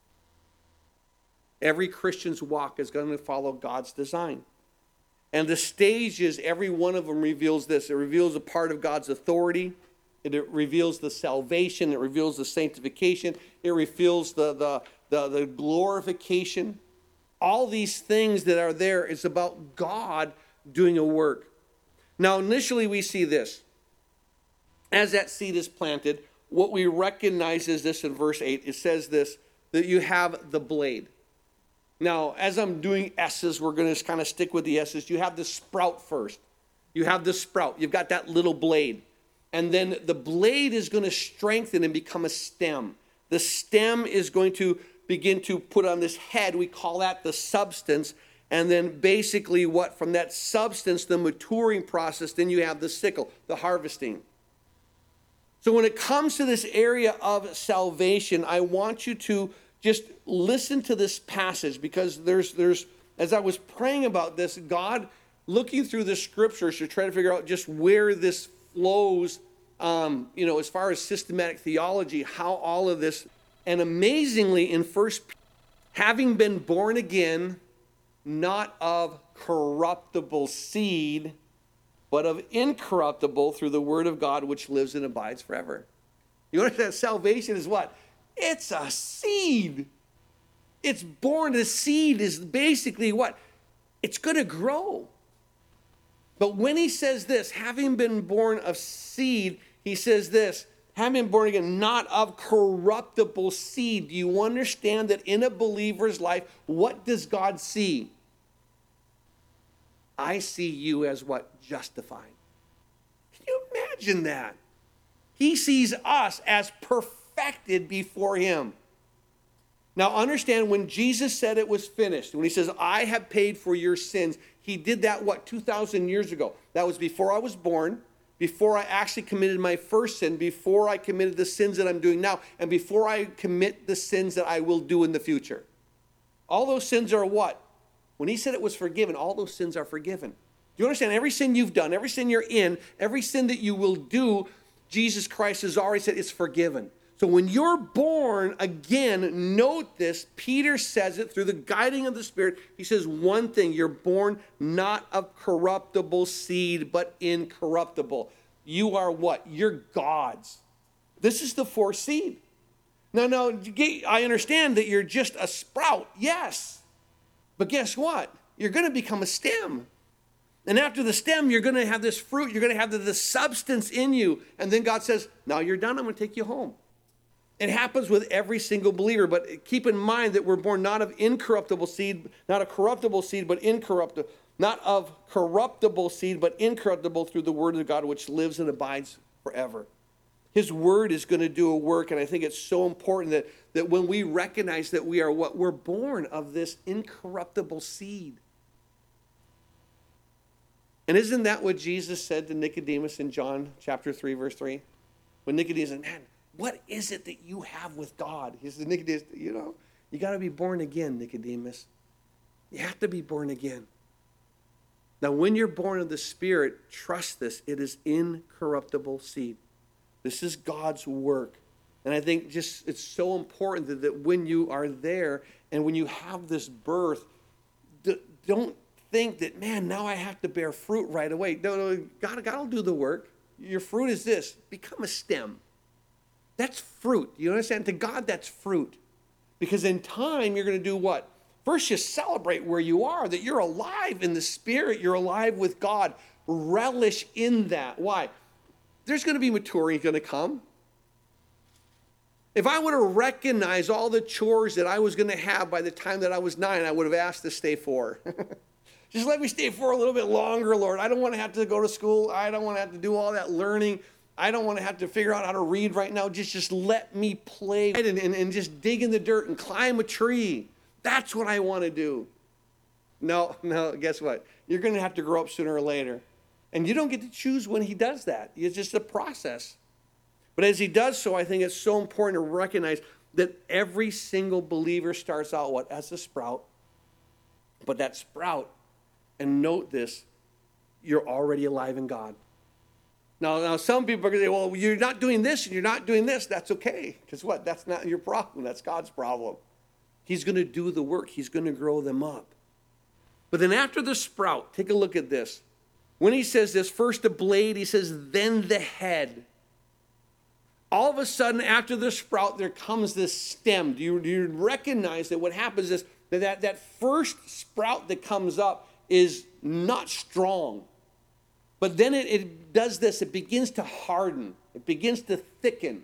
Every Christian's walk is going to follow God's design. And the stages, every one of them reveals this. It reveals a part of God's authority. It reveals the salvation. It reveals the sanctification. It reveals the, the, the, the glorification. All these things that are there is about God doing a work. Now, initially we see this. As that seed is planted, what we recognize is this in verse eight. It says this, that you have the blade. Now, as I'm doing S's, we're going to kind of stick with the S's. You have the sprout first. You have the sprout. You've got that little blade. And then the blade is going to strengthen and become a stem. The stem is going to begin to put on this head. We call that the substance. And then basically what from that substance, the maturing process, then you have the sickle, the harvesting. So when it comes to this area of salvation, I want you to just listen to this passage, because there's, there's, as I was praying about this, God looking through the scriptures to try to figure out just where this flows, um, you know, as far as systematic theology, how all of this, and amazingly in First, having been born again, not of corruptible seed, but of incorruptible through the word of God, which lives and abides forever. You understand? Salvation is what? It's a seed. It's born. The seed is basically what? It's going to grow. But when he says this, having been born of seed, he says this, having been born again, not of corruptible seed. Do you understand that in a believer's life, what does God see? I see you as what? Justified. Can you imagine that? He sees us as perfected before him. Now understand, when Jesus said it was finished, when he says, I have paid for your sins, he did that, what, two thousand years ago. That was before I was born, before I actually committed my first sin, before I committed the sins that I'm doing now, and before I commit the sins that I will do in the future. All those sins are what? When he said it was forgiven, all those sins are forgiven. Do you understand? Every sin you've done, every sin you're in, every sin that you will do, Jesus Christ has already said it's forgiven. So when you're born again, note this, Peter says it through the guiding of the Spirit. He says one thing, you're born not of corruptible seed, but incorruptible. You are what? You're God's. This is the fourth seed. Now, now, I understand that you're just a sprout, yes. But guess what? You're going to become a stem. And after the stem, you're going to have this fruit. You're going to have the, the substance in you. And then God says, now you're done. I'm going to take you home. It happens with every single believer, but keep in mind that we're born not of incorruptible seed, not a corruptible seed, but incorruptible, not of corruptible seed, but incorruptible through the word of God, which lives and abides forever. His word is going to do a work, and I think it's so important that, that when we recognize that we are what we're born of this incorruptible seed. And isn't that what Jesus said to Nicodemus in John chapter three, verse three? When Nicodemus said, man, what is it that you have with God? He said, Nicodemus, you know, you got to be born again, Nicodemus. You have to be born again. Now, when you're born of the Spirit, trust this. It is incorruptible seed. This is God's work. And I think just it's so important that, that when you are there and when you have this birth, don't think that, man, now I have to bear fruit right away. No, no, God, God will do the work. Your fruit is this. Become a stem. That's fruit. You understand? To God, that's fruit. Because in time, you're going to do what? First, you celebrate where you are, that you're alive in the Spirit. You're alive with God. Relish in that. Why? There's going to be maturing going to come. If I would have recognized all the chores that I was going to have by the time that I was nine, I would have asked to stay four. Just let me stay for a little bit longer, Lord. I don't want to have to go to school. I don't want to have to do all that learning. I don't want to have to figure out how to read right now. Just, just let me play and, and, and just dig in the dirt and climb a tree. That's what I want to do. No, no, guess what? You're going to have to grow up sooner or later. And you don't get to choose when he does that. It's just a process. But as he does so, I think it's so important to recognize that every single believer starts out what? As a sprout. But that sprout, and note this, you're already alive in God. Now, now some people are going to say, well, you're not doing this and you're not doing this. That's okay. Because what? That's not your problem. That's God's problem. He's going to do the work. He's going to grow them up. But then after the sprout, take a look at this. When he says this, first the blade, he says, then the head. All of a sudden, after the sprout, there comes this stem. Do you, do you recognize that what happens is that, that that first sprout that comes up is not strong. But then it, it does this. It begins to harden. It begins to thicken.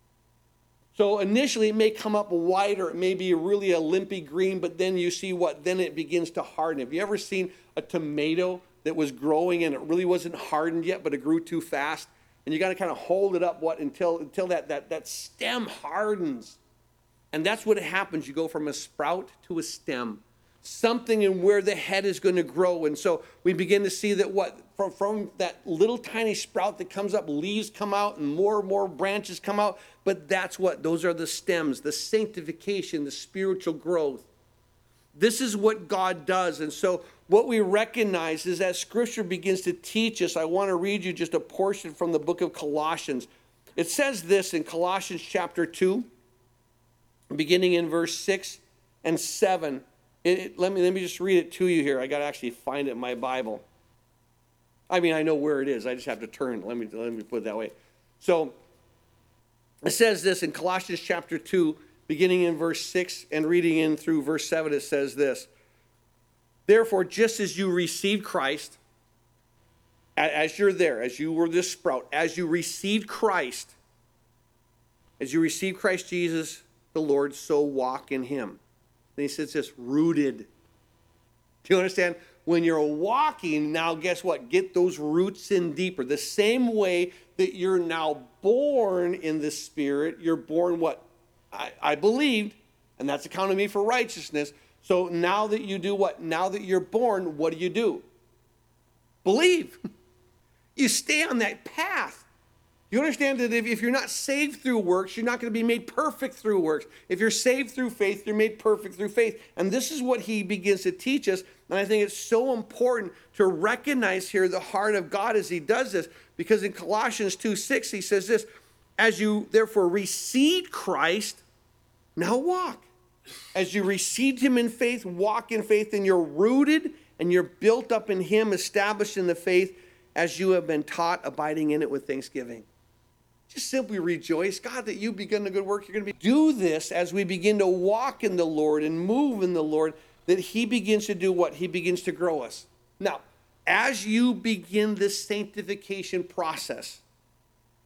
So initially, it may come up white or it may be really a limpy green, but then you see what? Then it begins to harden. Have you ever seen a tomato that was growing and it really wasn't hardened yet, but it grew too fast? And you got to kind of hold it up what until until that, that, that stem hardens. And that's what happens. You go from a sprout to a stem. Something in where the head is going to grow. And so we begin to see that what from, from that little tiny sprout that comes up, leaves come out and more and more branches come out. But that's what, those are the stems, the sanctification, the spiritual growth. This is what God does. And so what we recognize is that Scripture begins to teach us. I want to read you just a portion from the book of Colossians. It says this in Colossians chapter two, beginning in verse six and seven. It, it, let me let me just read it to you here. I got to actually find it in my Bible. I mean, I know where it is. I just have to turn. Let me let me put it that way. So it says this in Colossians chapter two, beginning in verse six and reading in through verse seven. It says this. Therefore, just as you received Christ, as you're there, as you were this sprout, as you received Christ, as you received Christ Jesus, the Lord, so walk in him. Then he says this, rooted. Do you understand? When you're walking, now guess what? Get those roots in deeper. The same way that you're now born in the Spirit, you're born what? I, I believed, and that's accounted to me for righteousness. So now that you do what? Now that you're born, what do you do? Believe. You stay on that path. You understand that if, if you're not saved through works, you're not going to be made perfect through works. If you're saved through faith, you're made perfect through faith. And this is what he begins to teach us. And I think it's so important to recognize here the heart of God as he does this. Because in Colossians two six, he says this, as you therefore received Christ, now walk. As you received him in faith, walk in faith, and you're rooted and you're built up in him, established in the faith, as you have been taught, abiding in it with thanksgiving. Just simply rejoice, God, that you've begun a good work. You're going to be do this as we begin to walk in the Lord and move in the Lord, that he begins to do what? He begins to grow us. Now, as you begin this sanctification process,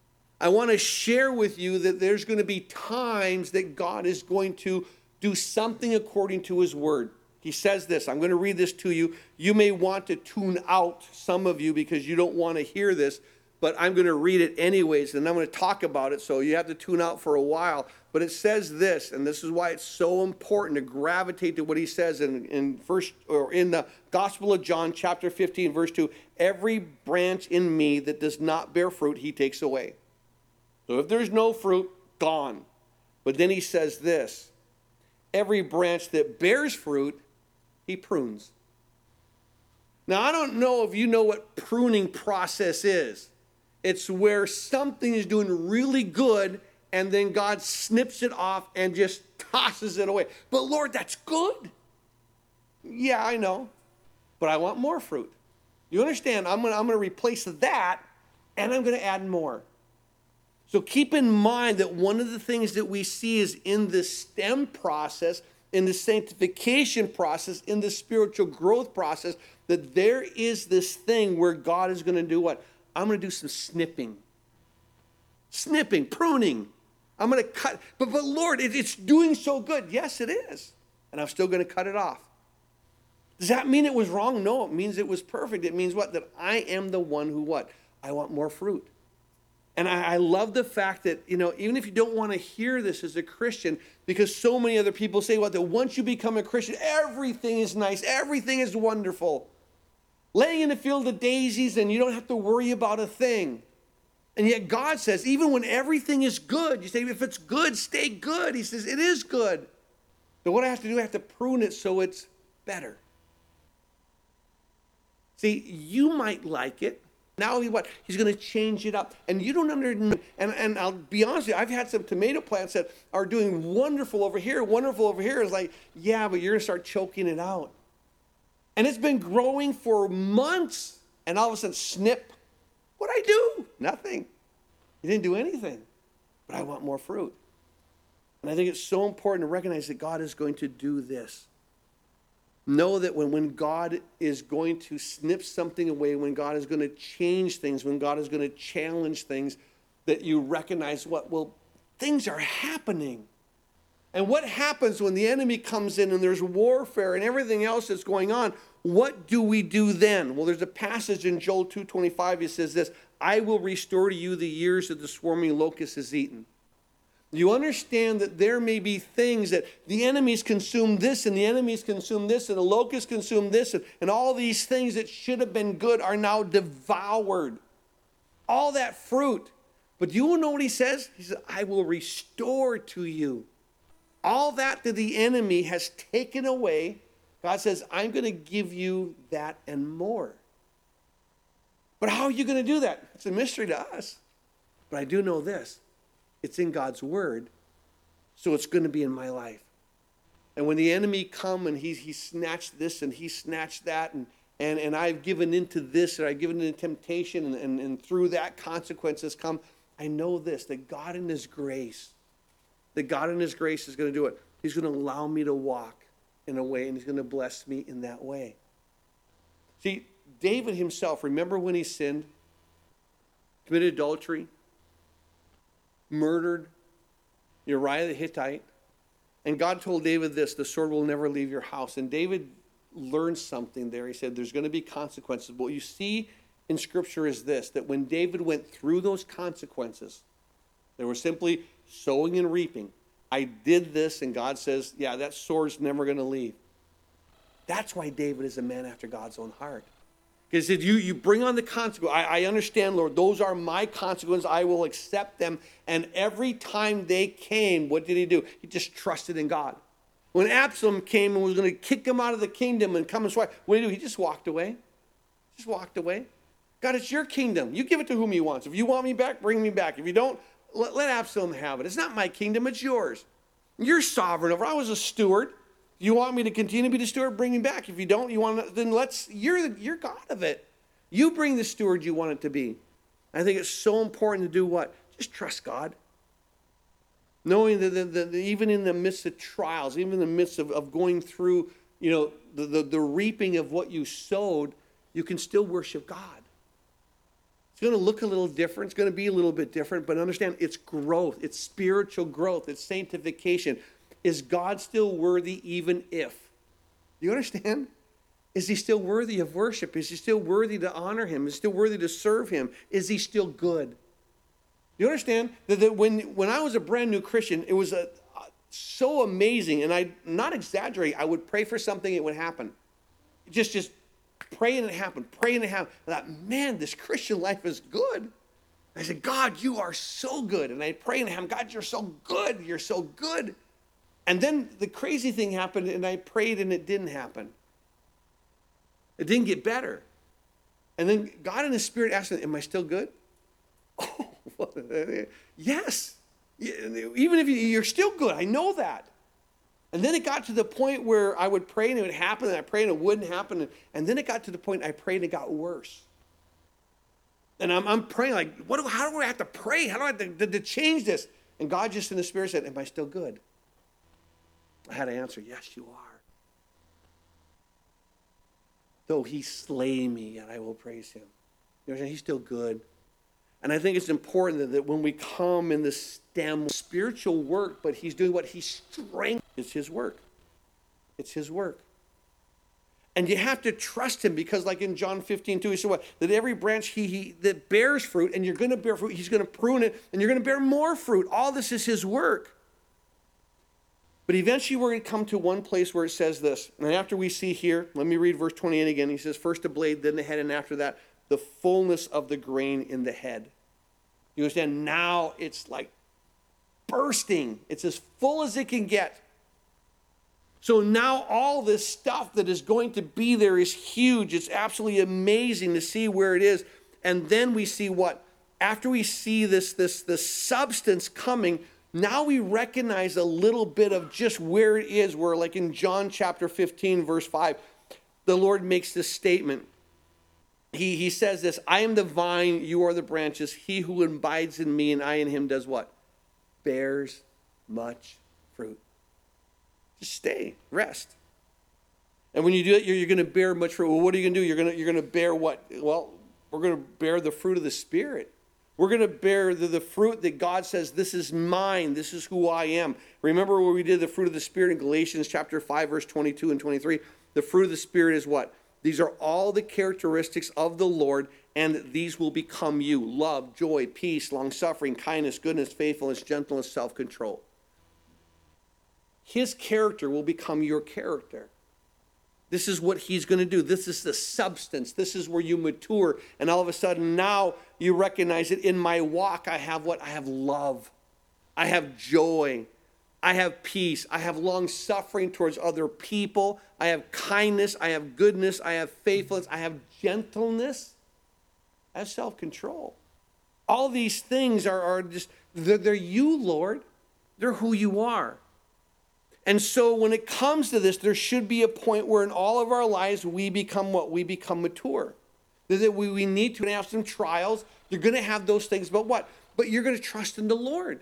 I want to share with you that there's going to be times that God is going to do something according to his word. He says this. I'm going to read this to you. You may want to tune out, some of you, because you don't want to hear this, but I'm going to read it anyways, and I'm going to talk about it, so you have to tune out for a while. But it says this, and this is why it's so important to gravitate to what he says in, in first or in the Gospel of John, chapter fifteen, verse two. Every branch in me that does not bear fruit, he takes away. So if there's no fruit, gone. But then he says this. Every branch that bears fruit, he prunes. Now, I don't know if you know what pruning process is. It's where something is doing really good and then God snips it off and just tosses it away. But Lord, that's good. Yeah, I know. But I want more fruit. You understand? I'm going to I'm going to replace that and I'm going to add more. So keep in mind that one of the things that we see is in the STEM process, in the sanctification process, in the spiritual growth process, that there is this thing where God is going to do what? I'm going to do some snipping. Snipping, pruning. I'm going to cut. But, but Lord, it, it's doing so good. Yes, it is. And I'm still going to cut it off. Does that mean it was wrong? No, it means it was perfect. It means what? That I am the one who what? I want more fruit. And I, I love the fact that, you know, even if you don't want to hear this as a Christian, because so many other people say what? That once you become a Christian, everything is nice. Everything is wonderful. Laying in a field of daisies and you don't have to worry about a thing. And yet God says, even when everything is good, you say, if it's good, stay good. He says, it is good. So what I have to do, I have to prune it so it's better. See, you might like it. Now what? He's going to change it up. And you don't understand. And, and I'll be honest with you, I've had some tomato plants that are doing wonderful over here, wonderful over here. It's like, yeah, but you're going to start choking it out. And it's been growing for months. And all of a sudden, snip. What'd I do? Nothing. You didn't do anything. But I want more fruit. And I think it's so important to recognize that God is going to do this. Know that when, when God is going to snip something away, when God is going to change things, when God is going to challenge things, that you recognize what, well, things are happening. And what happens when the enemy comes in and there's warfare and everything else that's going on? What do we do then? Well, there's a passage in Joel two twenty-five. It says this, I will restore to you the years that the swarming locust has eaten. You understand that there may be things that the enemies consume this and the enemies consume this and the locusts consume this and, and all these things that should have been good are now devoured. All that fruit. But you know what he says? He says, I will restore to you. All that that the enemy has taken away, God says, I'm going to give you that and more. But how are you going to do that? It's a mystery to us. But I do know this. It's in God's word, so it's going to be in my life. And when the enemy come and he, he snatched this and he snatched that, and, and, and I've given into this, or I've given into temptation, and, and, and through that consequences come, I know this, that God in his grace, that God in his grace is going to do it. He's going to allow me to walk in a way, and he's going to bless me in that way. See, David himself, remember when he sinned, committed adultery, murdered Uriah the Hittite, and God told David this, the sword will never leave your house. And David learned something there. He said there's going to be consequences. But what you see in Scripture is this, that when David went through those consequences, they were simply sowing and reaping. I did this, and God says, yeah, that sword's never going to leave. That's why David is a man after God's own heart. He said, you, you bring on the consequence. I, I understand, Lord, those are my consequences. I will accept them. And every time they came, what did he do? He just trusted in God. When Absalom came and was going to kick him out of the kingdom and come and swear, what did he do? He just walked away. Just walked away. God, it's your kingdom. You give it to whom you want. If you want me back, bring me back. If you don't, let, let Absalom have it. It's not my kingdom. It's yours. You're sovereign over. I was a steward. You want me to continue to be the steward? Bring me back. If you don't, you want to, then let's, you're, the, you're God of it. You bring the steward you want it to be. I think it's so important to do what? Just trust God. Knowing that, that, that even in the midst of trials, even in the midst of, of going through, you know, the, the, the reaping of what you sowed, you can still worship God. going to look a little different. It's going to be a little bit different, but understand it's growth. It's spiritual growth. It's sanctification. Is God still worthy even if? Do you understand? Is he still worthy of worship? Is he still worthy to honor him? Is he still worthy to serve him? Is he still good? Do you understand that, that when, when I was a brand new Christian, it was a, a, so amazing, and I'm not exaggerating. I would pray for something, it would happen. Just, just pray and it happened. Pray and it happened. I thought, man, this Christian life is good. I said, God, you are so good. And I pray and it happened. God, you're so good. You're so good. And then the crazy thing happened, and I prayed and it didn't happen. It didn't get better. And then God in his spirit asked me, am I still good? Oh, yes. Even if you're still good, I know that. And then it got to the point where I would pray and it would happen, and I prayed and it wouldn't happen. And then it got to the point I prayed and it got worse. And I'm, I'm praying like, what do, how do I have to pray? How do I have to, to, to change this? And God just in the spirit said, am I still good? I had to answer, yes, you are. Though he slay me, and I will praise him. You know, he's still good. And I think it's important that, that when we come in the stem spiritual work, but he's doing what he strengthens. It's his work. It's his work. And you have to trust him, because like in John fifteen two, he said what? That every branch he, he that bears fruit, and you're going to bear fruit, he's going to prune it, and you're going to bear more fruit. All this is his work. But eventually we're going to come to one place where it says this. And after we see here, let me read verse twenty-eight again. He says, first the blade, then the head, and after that, the fullness of the grain in the head. You understand? Now it's like bursting. It's as full as it can get. So now all this stuff that is going to be there is huge. It's absolutely amazing to see where it is. And then we see what? After we see this, this, this substance coming, now we recognize a little bit of just where it is, where like in John chapter fifteen, verse five, the Lord makes this statement. He, he says this, I am the vine, you are the branches. He who abides in me and I in him does what? Bears much fruit. Just stay, rest. And when you do it, you're, you're going to bear much fruit. Well, what are you going to do? You're going to, you're going to bear what? Well, we're going to bear the fruit of the Spirit. We're going to bear the, the fruit that God says, this is mine, this is who I am. Remember where we did the fruit of the Spirit in Galatians chapter five, verse twenty-two and twenty-three? The fruit of the Spirit is what? These are all the characteristics of the Lord, and these will become you. Love, joy, peace, long-suffering, kindness, goodness, faithfulness, gentleness, self-control. His character will become your character. This is what he's going to do. This is the substance. This is where you mature. And all of a sudden now you recognize that in my walk I have what? I have love. I have joy. I have peace. I have long suffering towards other people. I have kindness. I have goodness. I have faithfulness. I have gentleness. I have self-control. All these things are, are just, they're, they're you, Lord. They're who you are. And so when it comes to this, there should be a point where in all of our lives we become what? We become mature. That we, we need to have some trials. You're going to have those things, but what? But you're going to trust in the Lord.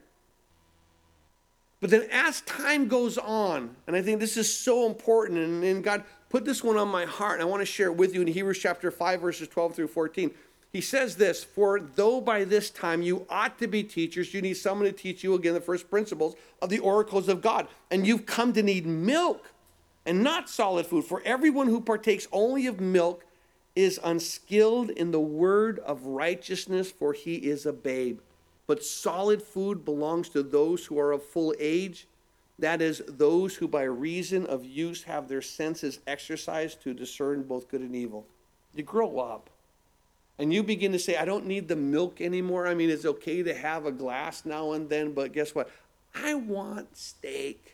But then as time goes on, and I think this is so important, and, and God put this one on my heart, and I want to share it with you in Hebrews chapter five, verses twelve through fourteen. He says this, for though by this time you ought to be teachers, you need someone to teach you again the first principles of the oracles of God. And you've come to need milk and not solid food. For everyone who partakes only of milk is unskilled in the word of righteousness, for he is a babe. But solid food belongs to those who are of full age, that is, those who by reason of use have their senses exercised to discern both good and evil. You grow up. And you begin to say, I don't need the milk anymore. I mean, it's okay to have a glass now and then, but guess what? I want steak.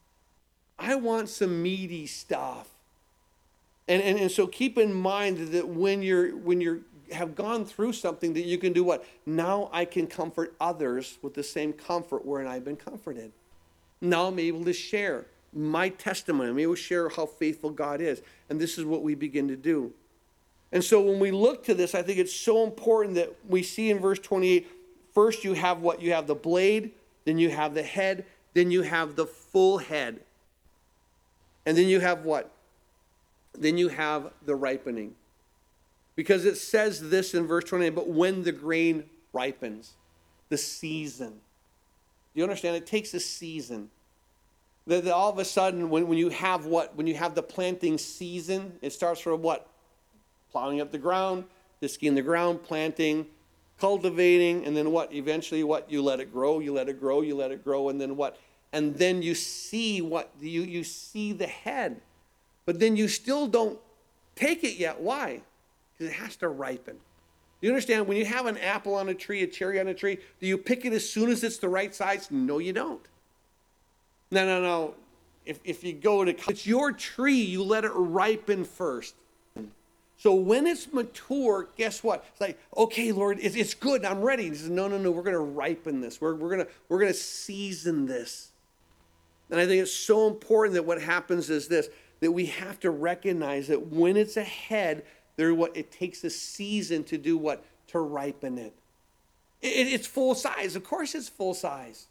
I want some meaty stuff. And, and, and so keep in mind that when you're when you have gone through something, that you can do what? Now I can comfort others with the same comfort wherein I've been comforted. Now I'm able to share my testimony. I'm able to share how faithful God is. And this is what we begin to do. And so when we look to this, I think it's so important that we see in verse twenty-eight, first you have what? You have the blade, then you have the head, then you have the full head. And then you have what? Then you have the ripening. Because it says this in verse twenty-nine, but when the grain ripens, the season. Do you understand? It takes a season. That, that all of a sudden, when, when you have what? When you have the planting season, it starts from what? Plowing up the ground, disking the ground, planting, cultivating, and then what? Eventually what? You let it grow, you let it grow, you let it grow, and then what? And then you see what? You, you see the head. But then you still don't take it yet. Why? Because it has to ripen. Do you understand? When you have an apple on a tree, a cherry on a tree, do you pick it as soon as it's the right size? No, you don't. No, no, no. If, if you go to, it's your tree, you let it ripen first. So when it's mature, guess what? It's like, okay, Lord, it's, it's good. I'm ready. He says, no, no, no. We're going to ripen this. We're, we're going to we're going to season this. And I think it's so important that what happens is this, that we have to recognize that when it's ahead, there what it takes a season to do what? To ripen it. it. It's full size. Of course it's full size.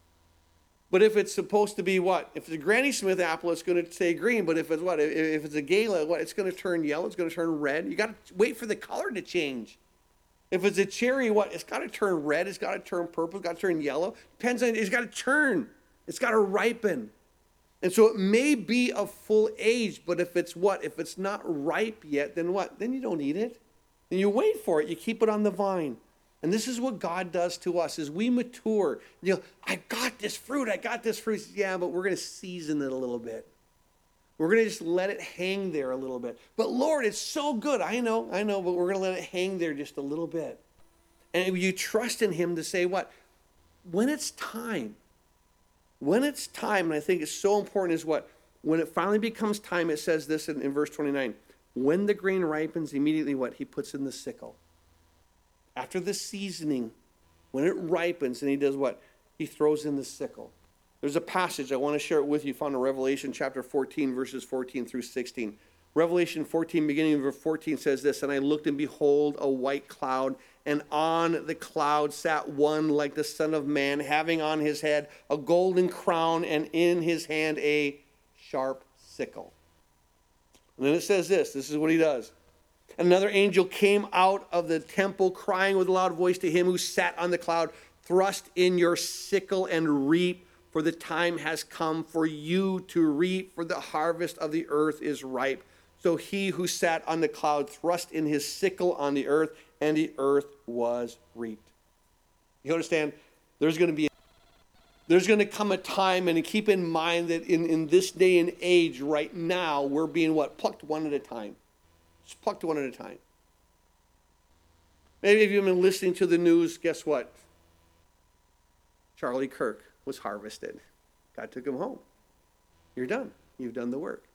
But if it's supposed to be what? If it's a Granny Smith apple, it's going to stay green. But if it's what? If it's a Gala, what? It's going to turn yellow. It's going to turn red. You got to wait for the color to change. If it's a cherry, what? It's got to turn red. It's got to turn purple. It's got to turn yellow. Depends on. It's got to turn. It's got to ripen. And so it may be of full age, but if it's what? If it's not ripe yet, then what? Then you don't eat it. Then you wait for it. You keep it on the vine. And this is what God does to us as we mature. You know, I got this fruit. I got this fruit. Yeah, but we're going to season it a little bit. We're going to just let it hang there a little bit. But Lord, it's so good. I know, I know, but we're going to let it hang there just a little bit. And you trust in him to say what? When it's time. When it's time, and I think it's so important is what? When it finally becomes time, it says this in, in verse twenty-nine. When the grain ripens, immediately what? He puts in the sickle. After the seasoning, when it ripens, and he does what? He throws in the sickle. There's a passage I want to share it with you found in Revelation chapter fourteen, verses fourteen through sixteen. Revelation fourteen, beginning of verse fourteen says this, and I looked and behold a white cloud, and on the cloud sat one like the Son of Man, having on his head a golden crown, and in his hand a sharp sickle. And then it says this, this is what he does. Another angel came out of the temple crying with a loud voice to him who sat on the cloud, thrust in your sickle and reap, for the time has come for you to reap, for the harvest of the earth is ripe. So he who sat on the cloud thrust in his sickle on the earth, and the earth was reaped. You understand? There's going to be There's going to come a time, and keep in mind that in, in this day and age right now, we're being what? Plucked one at a time. Just plucked one at a time. Maybe if you've been listening to the news, guess what? Charlie Kirk was harvested. God took him home. You're done. You've done the work.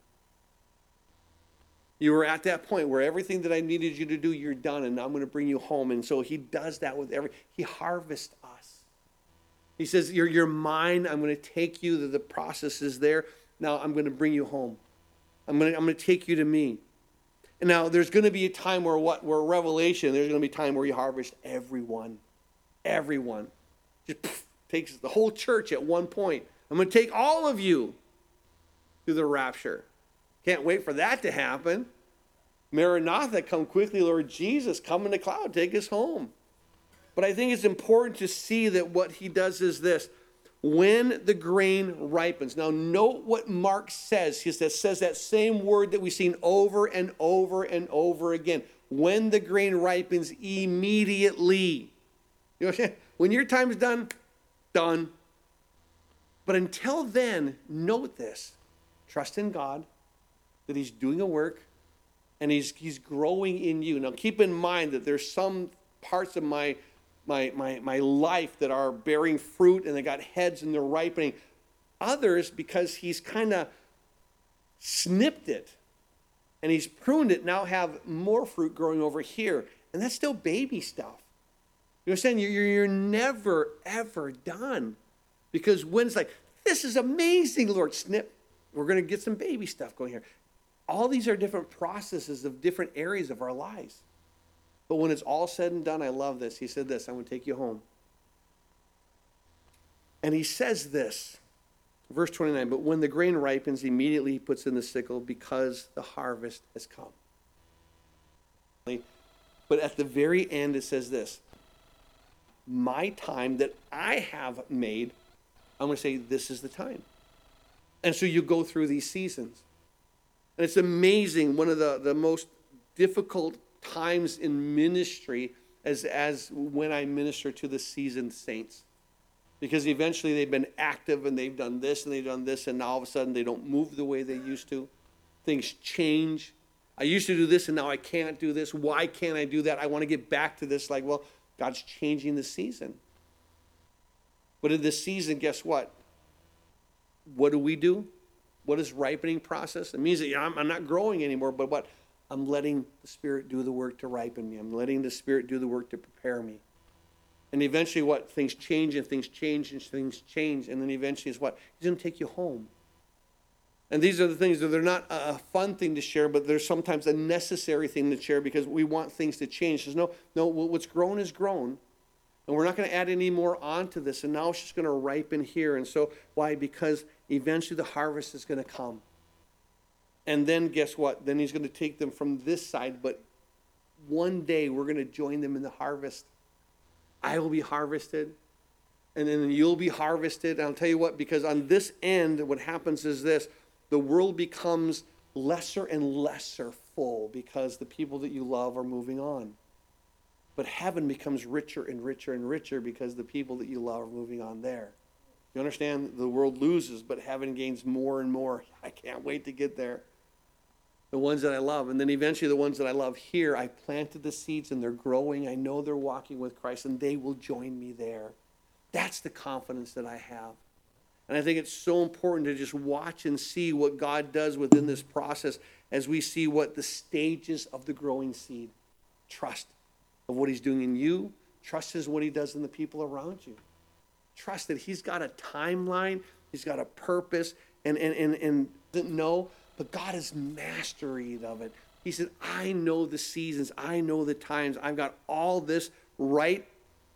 You were at that point where everything that I needed you to do, you're done, and now I'm going to bring you home. And so he does that with every, he harvests us. He says, you're, you're mine. I'm going to take you. The, the process is there. Now I'm going to bring you home. I'm going to, I'm going to take you to me. And now there's going to be a time where what? Where Revelation, there's going to be a time where you harvest everyone. Everyone. Just poof, takes the whole church at one point. I'm going to take all of you to the rapture. Can't wait for that to happen. Maranatha, come quickly, Lord Jesus. Come in the cloud, take us home. But I think it's important to see that what he does is this. When the grain ripens. Now note what Mark says. He says, says that same word that we've seen over and over and over again. When the grain ripens, immediately. You know, when your time's done, done. But until then, note this. Trust in God that he's doing a work and he's he's growing in you. Now keep in mind that there's some parts of my My, my, my life that are bearing fruit and they got heads and they're ripening. Others, because he's kind of snipped it and he's pruned it, now have more fruit growing over here. And that's still baby stuff. You understand? You're, you're never, ever done. Because when it's like, this is amazing, Lord, snip, we're going to get some baby stuff going here. All these are different processes of different areas of our lives. But when it's all said and done, I love this. He said this, I'm going to take you home. And he says this, verse twenty-nine, but when the grain ripens, immediately he puts in the sickle because the harvest has come. But at the very end, it says this, my time that I have made, I'm going to say, this is the time. And so you go through these seasons. And it's amazing, one of the, the most difficult times in ministry as, as when I minister to the seasoned saints. Because eventually they've been active and they've done this and they've done this, and now all of a sudden they don't move the way they used to. Things change. I used to do this and now I can't do this. Why can't I do that? I want to get back to this. Like, well, God's changing the season. But in this season, guess what? What do we do? What is ripening process? It means that yeah, I'm, I'm not growing anymore, but what? I'm letting the Spirit do the work to ripen me. I'm letting the Spirit do the work to prepare me. And eventually what? Things change and things change and things change. And then eventually is what? He's going to take you home. And these are the things that they're not a fun thing to share, but they're sometimes a necessary thing to share because we want things to change. There's no, no, what's grown is grown. And we're not going to add any more onto this. And now it's just going to ripen here. And so why? Because eventually the harvest is going to come. And then guess what? Then he's going to take them from this side. But one day we're going to join them in the harvest. I will be harvested. And then you'll be harvested. And I'll tell you what, because on this end, what happens is this. The world becomes lesser and lesser full because the people that you love are moving on. But heaven becomes richer and richer and richer because the people that you love are moving on there. You understand? The world loses, but heaven gains more and more. I can't wait to get there. The ones that I love. And then eventually the ones that I love here, I planted the seeds and they're growing. I know they're walking with Christ and they will join me there. That's the confidence that I have. And I think it's so important to just watch and see what God does within this process as we see what the stages of the growing seed. Trust of what he's doing in you. Trust is what he does in the people around you. Trust that he's got a timeline. He's got a purpose and, and, and, and doesn't know, but God is mastery of it. He said, I know the seasons. I know the times. I've got all this right,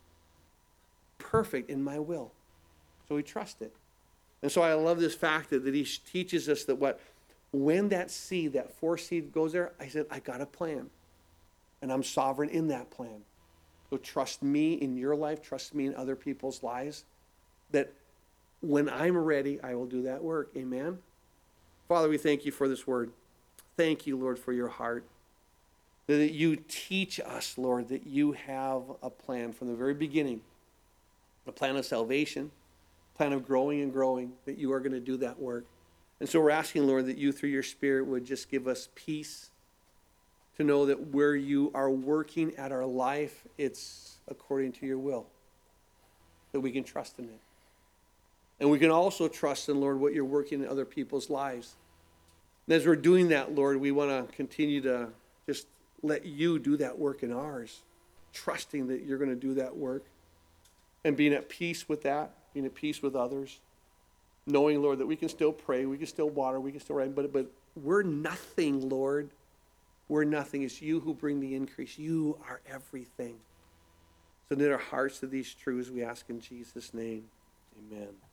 perfect in my will. So we trust it. And so I love this fact that, that he teaches us that what, when that seed, that four seed goes there, I said, I got a plan. And I'm sovereign in that plan. So trust me in your life, trust me in other people's lives, that when I'm ready, I will do that work. Amen? Father, we thank you for this word. Thank you, Lord, for your heart. That you teach us, Lord, that you have a plan from the very beginning, a plan of salvation, plan of growing and growing, that you are going to do that work. And so we're asking, Lord, that you through your Spirit would just give us peace to know that where you are working at our life, it's according to your will, that we can trust in it. And we can also trust in, Lord, what you're working in other people's lives. And as we're doing that, Lord, we want to continue to just let you do that work in ours, trusting that you're going to do that work and being at peace with that. Being at peace with others, knowing, Lord, that we can still pray, we can still water, we can still write, but, but we're nothing, Lord. We're nothing. It's you who bring the increase. You are everything. So knit our hearts to these truths, we ask in Jesus' name. Amen.